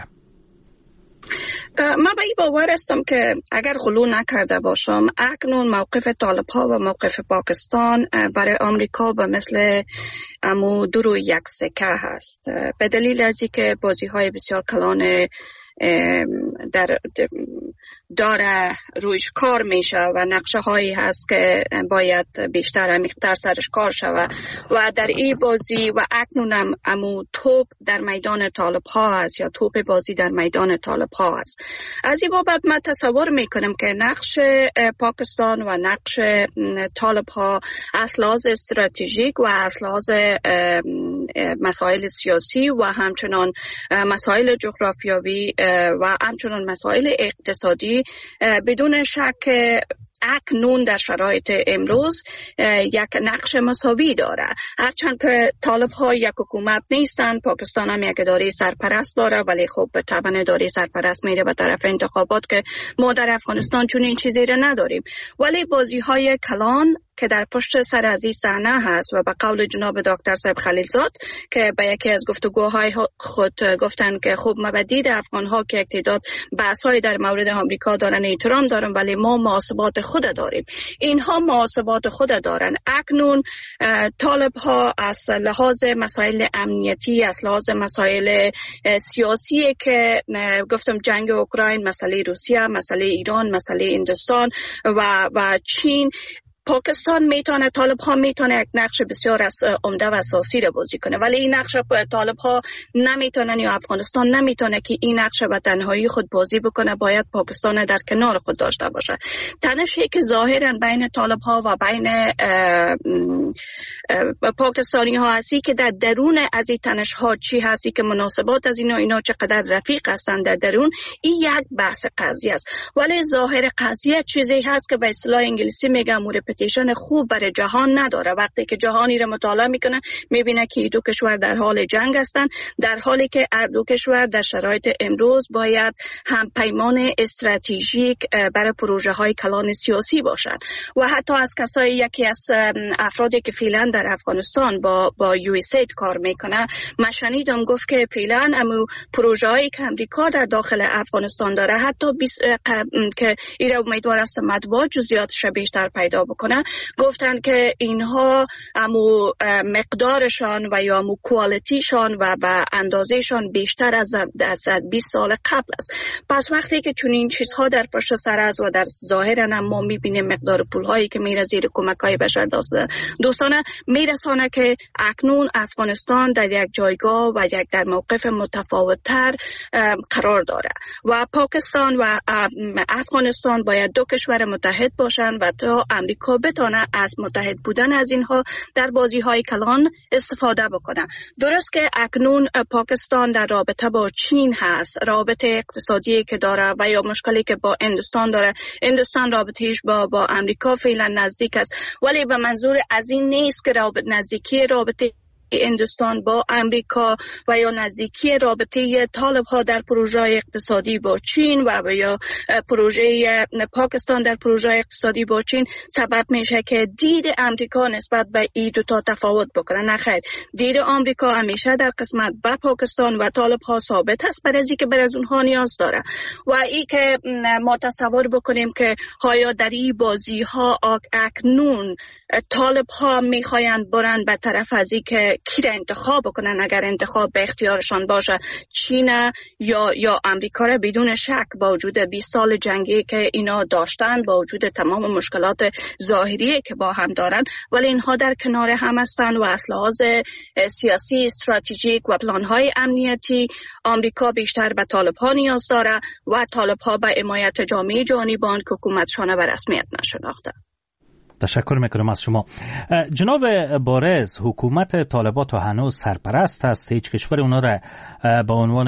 من به این باور هستم که اگر غلو نکرده باشم اکنون موقف طالب‌ها و موقف پاکستان برای آمریکا به مثل دو روی یک سکه هست، به دلیل از اینکه بازی‌های بسیار کلان داره رویش کار میشه و نقشه هایی هست که باید بیشتر عمیق‌تر سرش کار شود و در این بازی و اکنونم توپ در میدان طالب ها هست یا توپ بازی در میدان طالب ها هست. از این بابت من تصور میکنم که نقش پاکستان و نقش طالب ها از لحاظ استراتژیک و از لحاظ مسائل سیاسی و همچنان مسائل جغرافیایی و همچنان مسائل اقتصادی بدون شک اکنون در شرایط امروز یک نقش مساوی داره. هرچند که طالب ها یک حکومت نیستند، پاکستان هم یک اداره سرپرست داره، ولی خب طبعا اداره سرپرست میره به طرف انتخابات که ما در افغانستان چون این چیزی را نداریم. ولی بازی های کلان که در پشت سر از این صحنه هست و به قول جناب دکتر صاحب خلیلزاد که به یکی از گفتگوهای خود گفتن که خب ما به دید افغان ها که یک تعداد بحث‌های در مورد آمریکا دارن احترام دارن ولی ما محاسبات خود داریم، اینها محاسبات خود دارن. اکنون طالب ها از لحاظ مسائل امنیتی، از لحاظ مسائل سیاسی که گفتم جنگ اوکراین، مسئله روسیه، مسئله ایران، مسئله هندوستان و چین، پاکستان میتونه، طالب ها میتونه یک نقش بسیار عمده و اساسی را بازی کنه، ولی این نقش طالب ها نمیتونن یا افغانستان نمیتونه که این نقش به تنهایی خود بازی بکنه. باید پاکستان در کنار خود داشته باشه. تنشی که ظاهرا بین طالب ها و بین پاکستانی ها هستی که در درون از این تنش ها چی هستی که مناسبات از اینا چقدر رفیق هستن در درون، این یک بحث قضیه است. ولی ظاهر قضیه چیزی هست که به اصطلاح انگلیسی میگم رپیتیشن خوب برای جهان نداره. وقتی که جهانی را مطالعه میکنه میبینه که دو کشور در حال جنگ هستند، در حالی که هر دو کشور در شرایط امروز باید هم پیمان استراتژیک برای پروژه های کلان سیاسی باشند. و حتی از کسایی یکی از افرادی که فعلا در افغانستان با USAID کار میکنه، من شنیدم گفت که فعلا امو پروژه هایی که امریکا در داخل افغانستان داره، حتی که ایره امیدوار است مطبوعات جزئیاتش بیشتر پیدا بکنه، گفتن که اینها امو مقدارشان و یا امو کوالیتیشان و به اندازهشان بیشتر از 20 سال قبل است. پس وقتی که چون این چیزها در پشت سر است و در ظاهرا ما میبینیم مقدار پولهایی که میره زیر کمک‌های بشر دوستانه میرسانه که اکنون افغانستان در یک جایگاه و یک در موقف متفاوت‌تر قرار داره و پاکستان و افغانستان باید دو کشور متحد باشند و تا امریکا بتونه از متحد بودن از اینها در بازی‌های کلان استفاده بکنه. درست که اکنون پاکستان در رابطه با چین هست، رابطه اقتصادی که داره و یا مشکلی که با هندوستان داره، هندوستان رابطه‌اش با امریکا فعلا نزدیک است، ولی به منظور از این نیست که نزدیکی رابطه هندوستان با امریکا و یا نزدیکی رابطه طالب ها در پروژه اقتصادی با چین و یا پروژه پاکستان در پروژه اقتصادی با چین سبب میشه که دید امریکا نسبت به این دو تا تفاوت بکنه. نه خیر، دید امریکا همیشه در قسمت به پاکستان و طالب ها ثابت است، برای اینکه بر از اونها نیاز داره. و این که ما تصور بکنیم که های در این بازی ها اکنون طالب ها میخواین برن به طرف از این که کی را انتخاب بکنن، اگر انتخاب به اختیارشان باشه چین یا امریکا را، بدون شک با وجود 20 سال جنگی که اینا داشتن، با وجود تمام مشکلات ظاهری که با هم دارن، ولی اینها در کنار هم هستن و از لحاظ سیاسی، استراتژیک و پلان های امنیتی امریکا بیشتر به طالب ها نیاز داره و طالب ها به حمایت جامعه جهانی بان که حکومتشان به رسمیت نشناخته. تشکر میکنم از شما. جناب بارز، حکومت طالبان تا هنوز سرپرست است، هیچ کشور اونا را به عنوان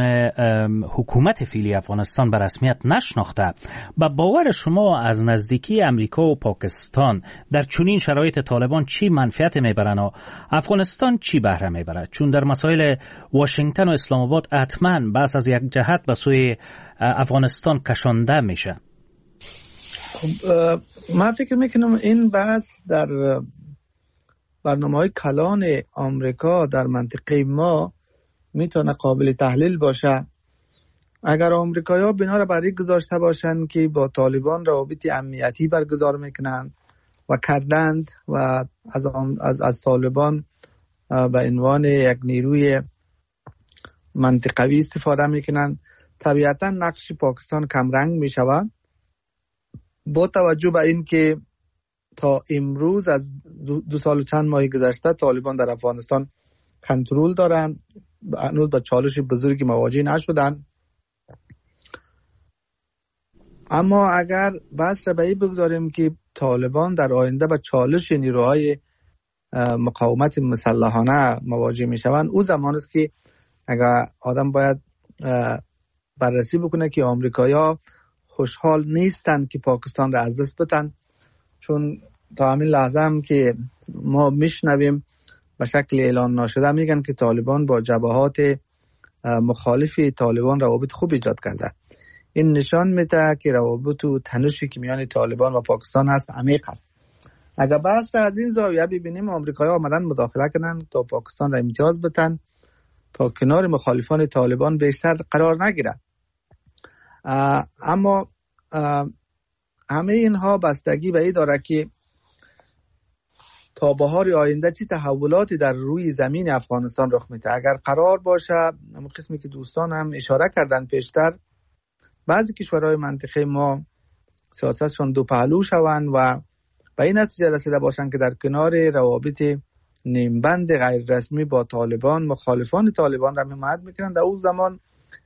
حکومت فعلی افغانستان به رسمیت نشناخته. با باور شما از نزدیکی امریکا و پاکستان در چنین شرایط طالبان چی منفعت میبرن و افغانستان چی بهره میبره؟ چون در مسائل واشنگتن و اسلام آباد حتما بس از یک جهت به سوی افغانستان کشانده میشه. من فکر میکنم این بحث در برنامه‌های کلان آمریکا در منطقه ما میتونه قابل تحلیل باشه. اگر آمریکایی‌ها بنا را برای گذاشته باشند که با طالبان روابط امنیتی برگزار میکنند و کردند و از طالبان به عنوان یک نیروی منطقوی استفاده میکنند، طبیعتا نقش پاکستان کمرنگ میشود. با توجه به این که تا امروز از 2 سال و چند ماه گذشته طالبان در افغانستان کنترل دارند، هنوز با چالش بزرگی مواجه نشدند. اما اگر بحث را به این بگذاریم که طالبان در آینده با چالش نیروهای مقاومت مسلحانه مواجه می شوند، او زمان است که اگر آدم باید بررسی بکنه که آمریکایی‌ها خوشحال نیستند که پاکستان را از دست بدن، چون تا همین لحظه هم که ما میشنویم به شکل اعلان ناشده میگن که طالبان با جبهات مخالف طالبان روابط خوب ایجاد کرده. این نشان میده که روابط و تنشی که میان طالبان و پاکستان هست عمیق است. اگر بحث را از این زاویه ببینیم، آمریکایی‌ها آمدن مداخله کردن تا پاکستان را امتیاز بدن تا کنار مخالفان طالبان بیشتر قرار نگیرد. اما همه اینها بستگی به این داره که تا بهار آینده چه تحولاتی در روی زمین افغانستان رخ میده. اگر قرار باشه، همون قسمی که دوستان هم اشاره کردن پیشتر، بعضی کشورهای منطقه ما سیاستشون دو پهلو شوند و به این نتیجه رسیده باشند که در کنار روابط نیمبند غیر رسمی با طالبان، مخالفان طالبان را حمایت میکنند. در اون زمان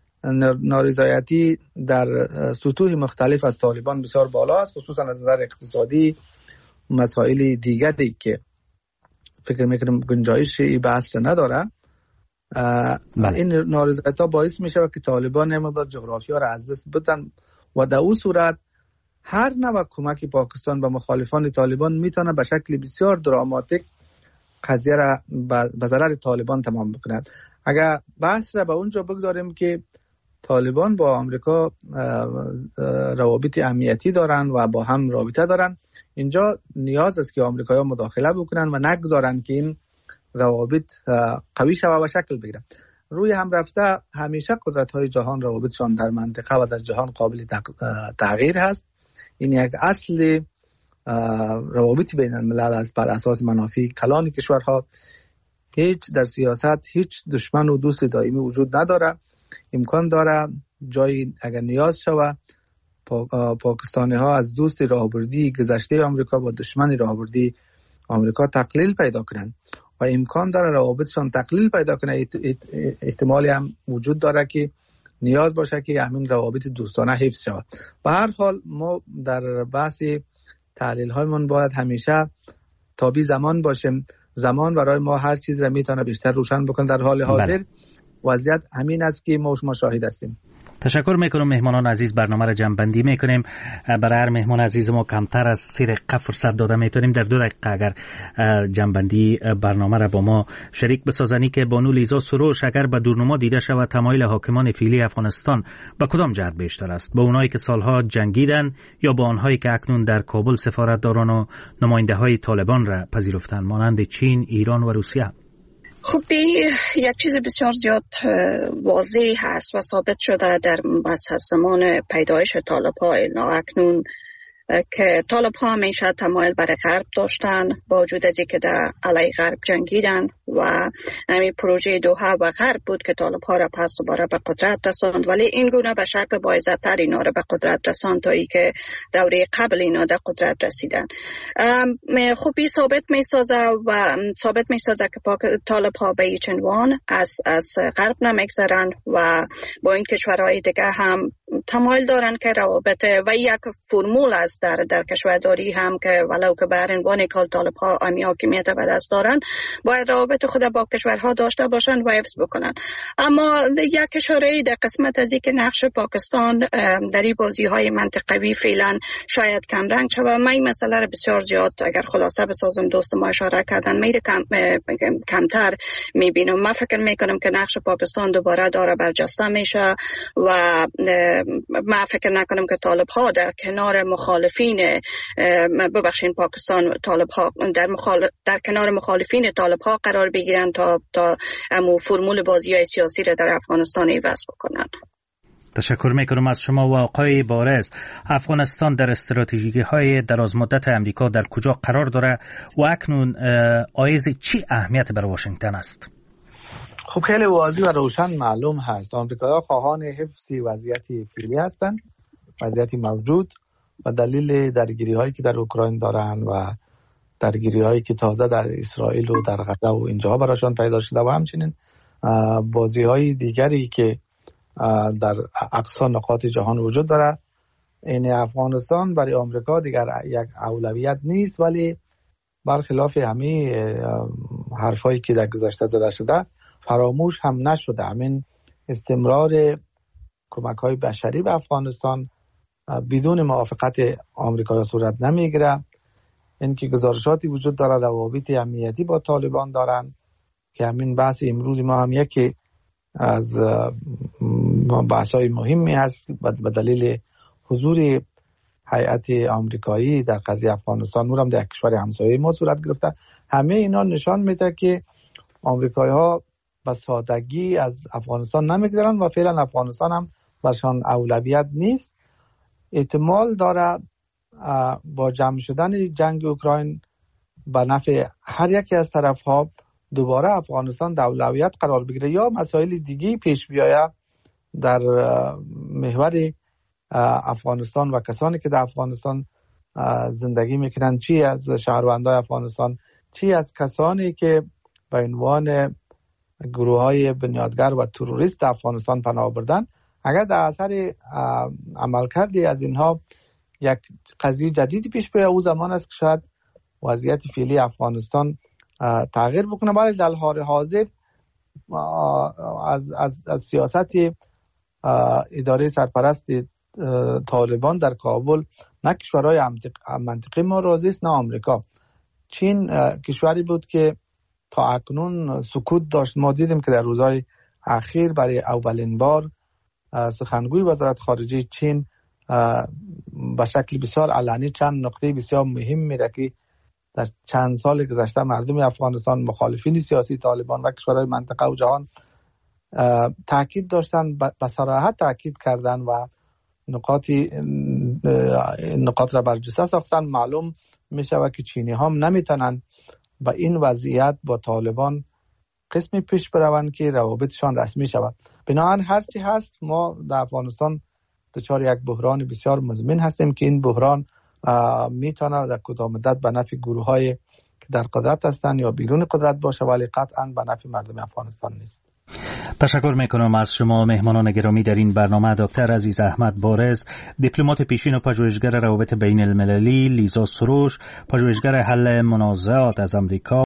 نارضایتی در سطوح مختلف از طالبان بسیار بالا است، خصوصا از نظر اقتصادی، مسائل دیگری که فکر میکنم گنجایش این بحث نداره. این نارضایتی ها باعث میشه که طالبان مقدار جغرافیا را از دست بدن و در اون صورت هر نوع کمک پاکستان به مخالفان طالبان میتونه به شکل بسیار دراماتیک قضیه را به ضرر طالبان تمام بکند. اگر بحث را به اونجا بگذاریم که طالبان با آمریکا روابط امنیتی دارن و با هم رابطه دارن، اینجا نیاز است که آمریکایی‌ها مداخله بکنن و نگذارن که این روابط قوی شود و شکل بگیره. روی هم رفته همیشه قدرت‌های جهان روابطشان در منطقه و در جهان قابل تغییر هست. این یک اصل روابط بین الملل است بر اساس منافع کلان کشورها. هیچ در سیاست هیچ دشمن و دوست دائمی وجود نداره. امکان داره جایی اگر نیاز شود پاکستانی ها از دوست راهبردی گذشته آمریکا با دشمن راهبردی آمریکا تقلیل پیدا کنند و امکان داره روابطشان تقلیل پیدا کنه. احتمالی هم وجود داره که نیاز باشه که همین روابط دوستانه حفظ شود. به هر حال ما در بحث تحلیل هایمون باید همیشه تابع زمان باشیم. زمان برای ما هر چیز را میتونه بیشتر روشن بکنه. در حال حاضر وضعیت همین است که ما شاهد هستیم. تشکر میکنم مهمانان عزیز. برنامه را جمع‌بندی میکنیم. برای هر مهمان عزیز ما کمتر از 3 دقیقه فرصت داده میتونیم. در 2 دقیقه اگر جمع‌بندی برنامه را با ما شریک بسازانی که بانو لیزا سروش اگر به دورنما دیده شود تمایل حاکمان فعلی افغانستان به کدام جهت بیشتر است؟ با اونایی که سالها جنگیدن یا با آنهایی که اکنون در کابل سفارتداران و نماینده‌های طالبان را پذیرفتند مانند چین، ایران و روسیه؟ خب یک چیز بسیار زیاد واضح هست و ثابت شده در زمان پیدایش طالب‌ها الی اکنون که طالب‌ها همیشه تمایل برای غرب داشتن، با وجود از اینکه در علیه غرب جنگیدن و همین پروژه دوحه و غرب بود که طالب‌ها را پس دوباره به قدرت رساند، ولی این گونه به شکل باعث‌تر اینا را به قدرت رساند تا ای که دوره قبل اینا در قدرت رسیدن. خب این ثابت می‌سازه که طالب‌ها به هیچ عنوان از غرب نمیگذرن و با این کشورهای دیگه هم تمایل دارن که روابط و یک فرمول است در کشورداری هم که ولو که بر عنوان کال طالب‌ها امی حاکمیت به دست دارن باید روابط خود با کشورها داشته باشن و حفظ بکنن. اما یک اشاره در قسمت از اینکه نقش پاکستان در این بازی‌های منطقوی فعلا شاید کم رنگ شود، من این مسئله را بسیار زیاد اگر خلاصه بسازم دوست ما اشاره کردن میره کمتر میبینم. من فکر میکنم که نقش پاکستان دوباره داره برجسته میشه و من فکر نکنم که طالب‌ها در کنار پاکستان طالب‌ها در کنار مخالفین طالب‌ها قرار بگیرن تا امو فرمول بازی‌های سیاسی را در افغانستان عوض بکنن. تشکر میکنم از شما و آقای بارز. افغانستان در استراتژی‌های درازمدت امریکا در کجا قرار داره و اکنون حائز چی اهمیت برای واشنگتن است؟ خب خیلی واضح و روشن معلوم هست آمریکایی‌ها خواهان حفظ وضعیتی فعلی هستند، وضعیتی موجود و دلیل درگیری‌هایی که در اوکراین دارن و درگیری‌هایی که تازه در اسرائیل و در غزه و اینجاها براشون پیدا شده و همچنین بازی‌های دیگری که در اقصا نقاط جهان وجود داره. این افغانستان برای آمریکا دیگر یک اولویت نیست، ولی برخلاف همه حرفایی که در گذشته زده شده فراموش هم نشده. همین استمرار کمک‌های بشری به افغانستان بدون موافقت آمریکا صورت نمیگیره. اینکه گزارشاتی وجود داره روابط امنیتی با طالبان دارن که همین بحث امروز ما هم یکی از بحث‌های مهمی هست به دلیل حضور هیئت آمریکایی در قضیه افغانستان، اونم در کشور همسایه ما صورت گرفته. همه اینا نشان میده که آمریکایی‌ها به سادگی از افغانستان نمیگذرن و فعلا افغانستان هم برشان اولویت نیست. احتمال داره با جمع شدن جنگ اوکراین به نفع هر یکی از طرف‌ها دوباره افغانستان در اولویت قرار بگیره یا مسائل دیگه پیش بیاید در محور افغانستان و کسانی که در افغانستان زندگی میکنن، چی از شهروندان افغانستان، چی از کسانی که به عنوان گروه‌های بنیادگر و تروریست افغانستان پناه بردن. اگر در اثر عملکردی از اینها یک قضیه جدیدی پیش بیاید، او زمان است که شاید وضعیت فعلی افغانستان تغییر بکنه. ولی در حال حاضر از سیاست اداره سرپرست طالبان در کابل نه کشورهای منطقه ما راضی است، نه آمریکا. چین کشوری بود که تا اکنون سکوت داشت. ما دیدیم که در روزهای اخیر برای اولین بار سخنگوی وزارت خارجه چین به شکل بسیار علنی چند نقطه بسیار مهم میره که در چند سال گذشته مردم افغانستان، مخالفین سیاسی طالبان و کشورهای منطقه و جهان تاکید داشتن، به صراحت تاکید کردن و نقاط را برجسته ساختن. معلوم می شود که چینی هم نمیتونن با این وضعیت با طالبان قسمی پیش بروند که روابطشان رسمی شود. بنابراین هر چی هست، ما در افغانستان دچار یک بحران بسیار مزمن هستیم که این بحران میتونه در کوتاه مدت به نفع گروه‌های که در قدرت هستند یا بیرون قدرت باشه، ولی قطعاً به نفع مردم افغانستان نیست. تشکر میکنم از شما مهمانان گرامی در این برنامه. دکتر عزیز احمد بارز، دیپلمات پیشین و پژوهشگر روابط بین المللی، لیزا سروش، پژوهشگر حل منازعات از امریکا،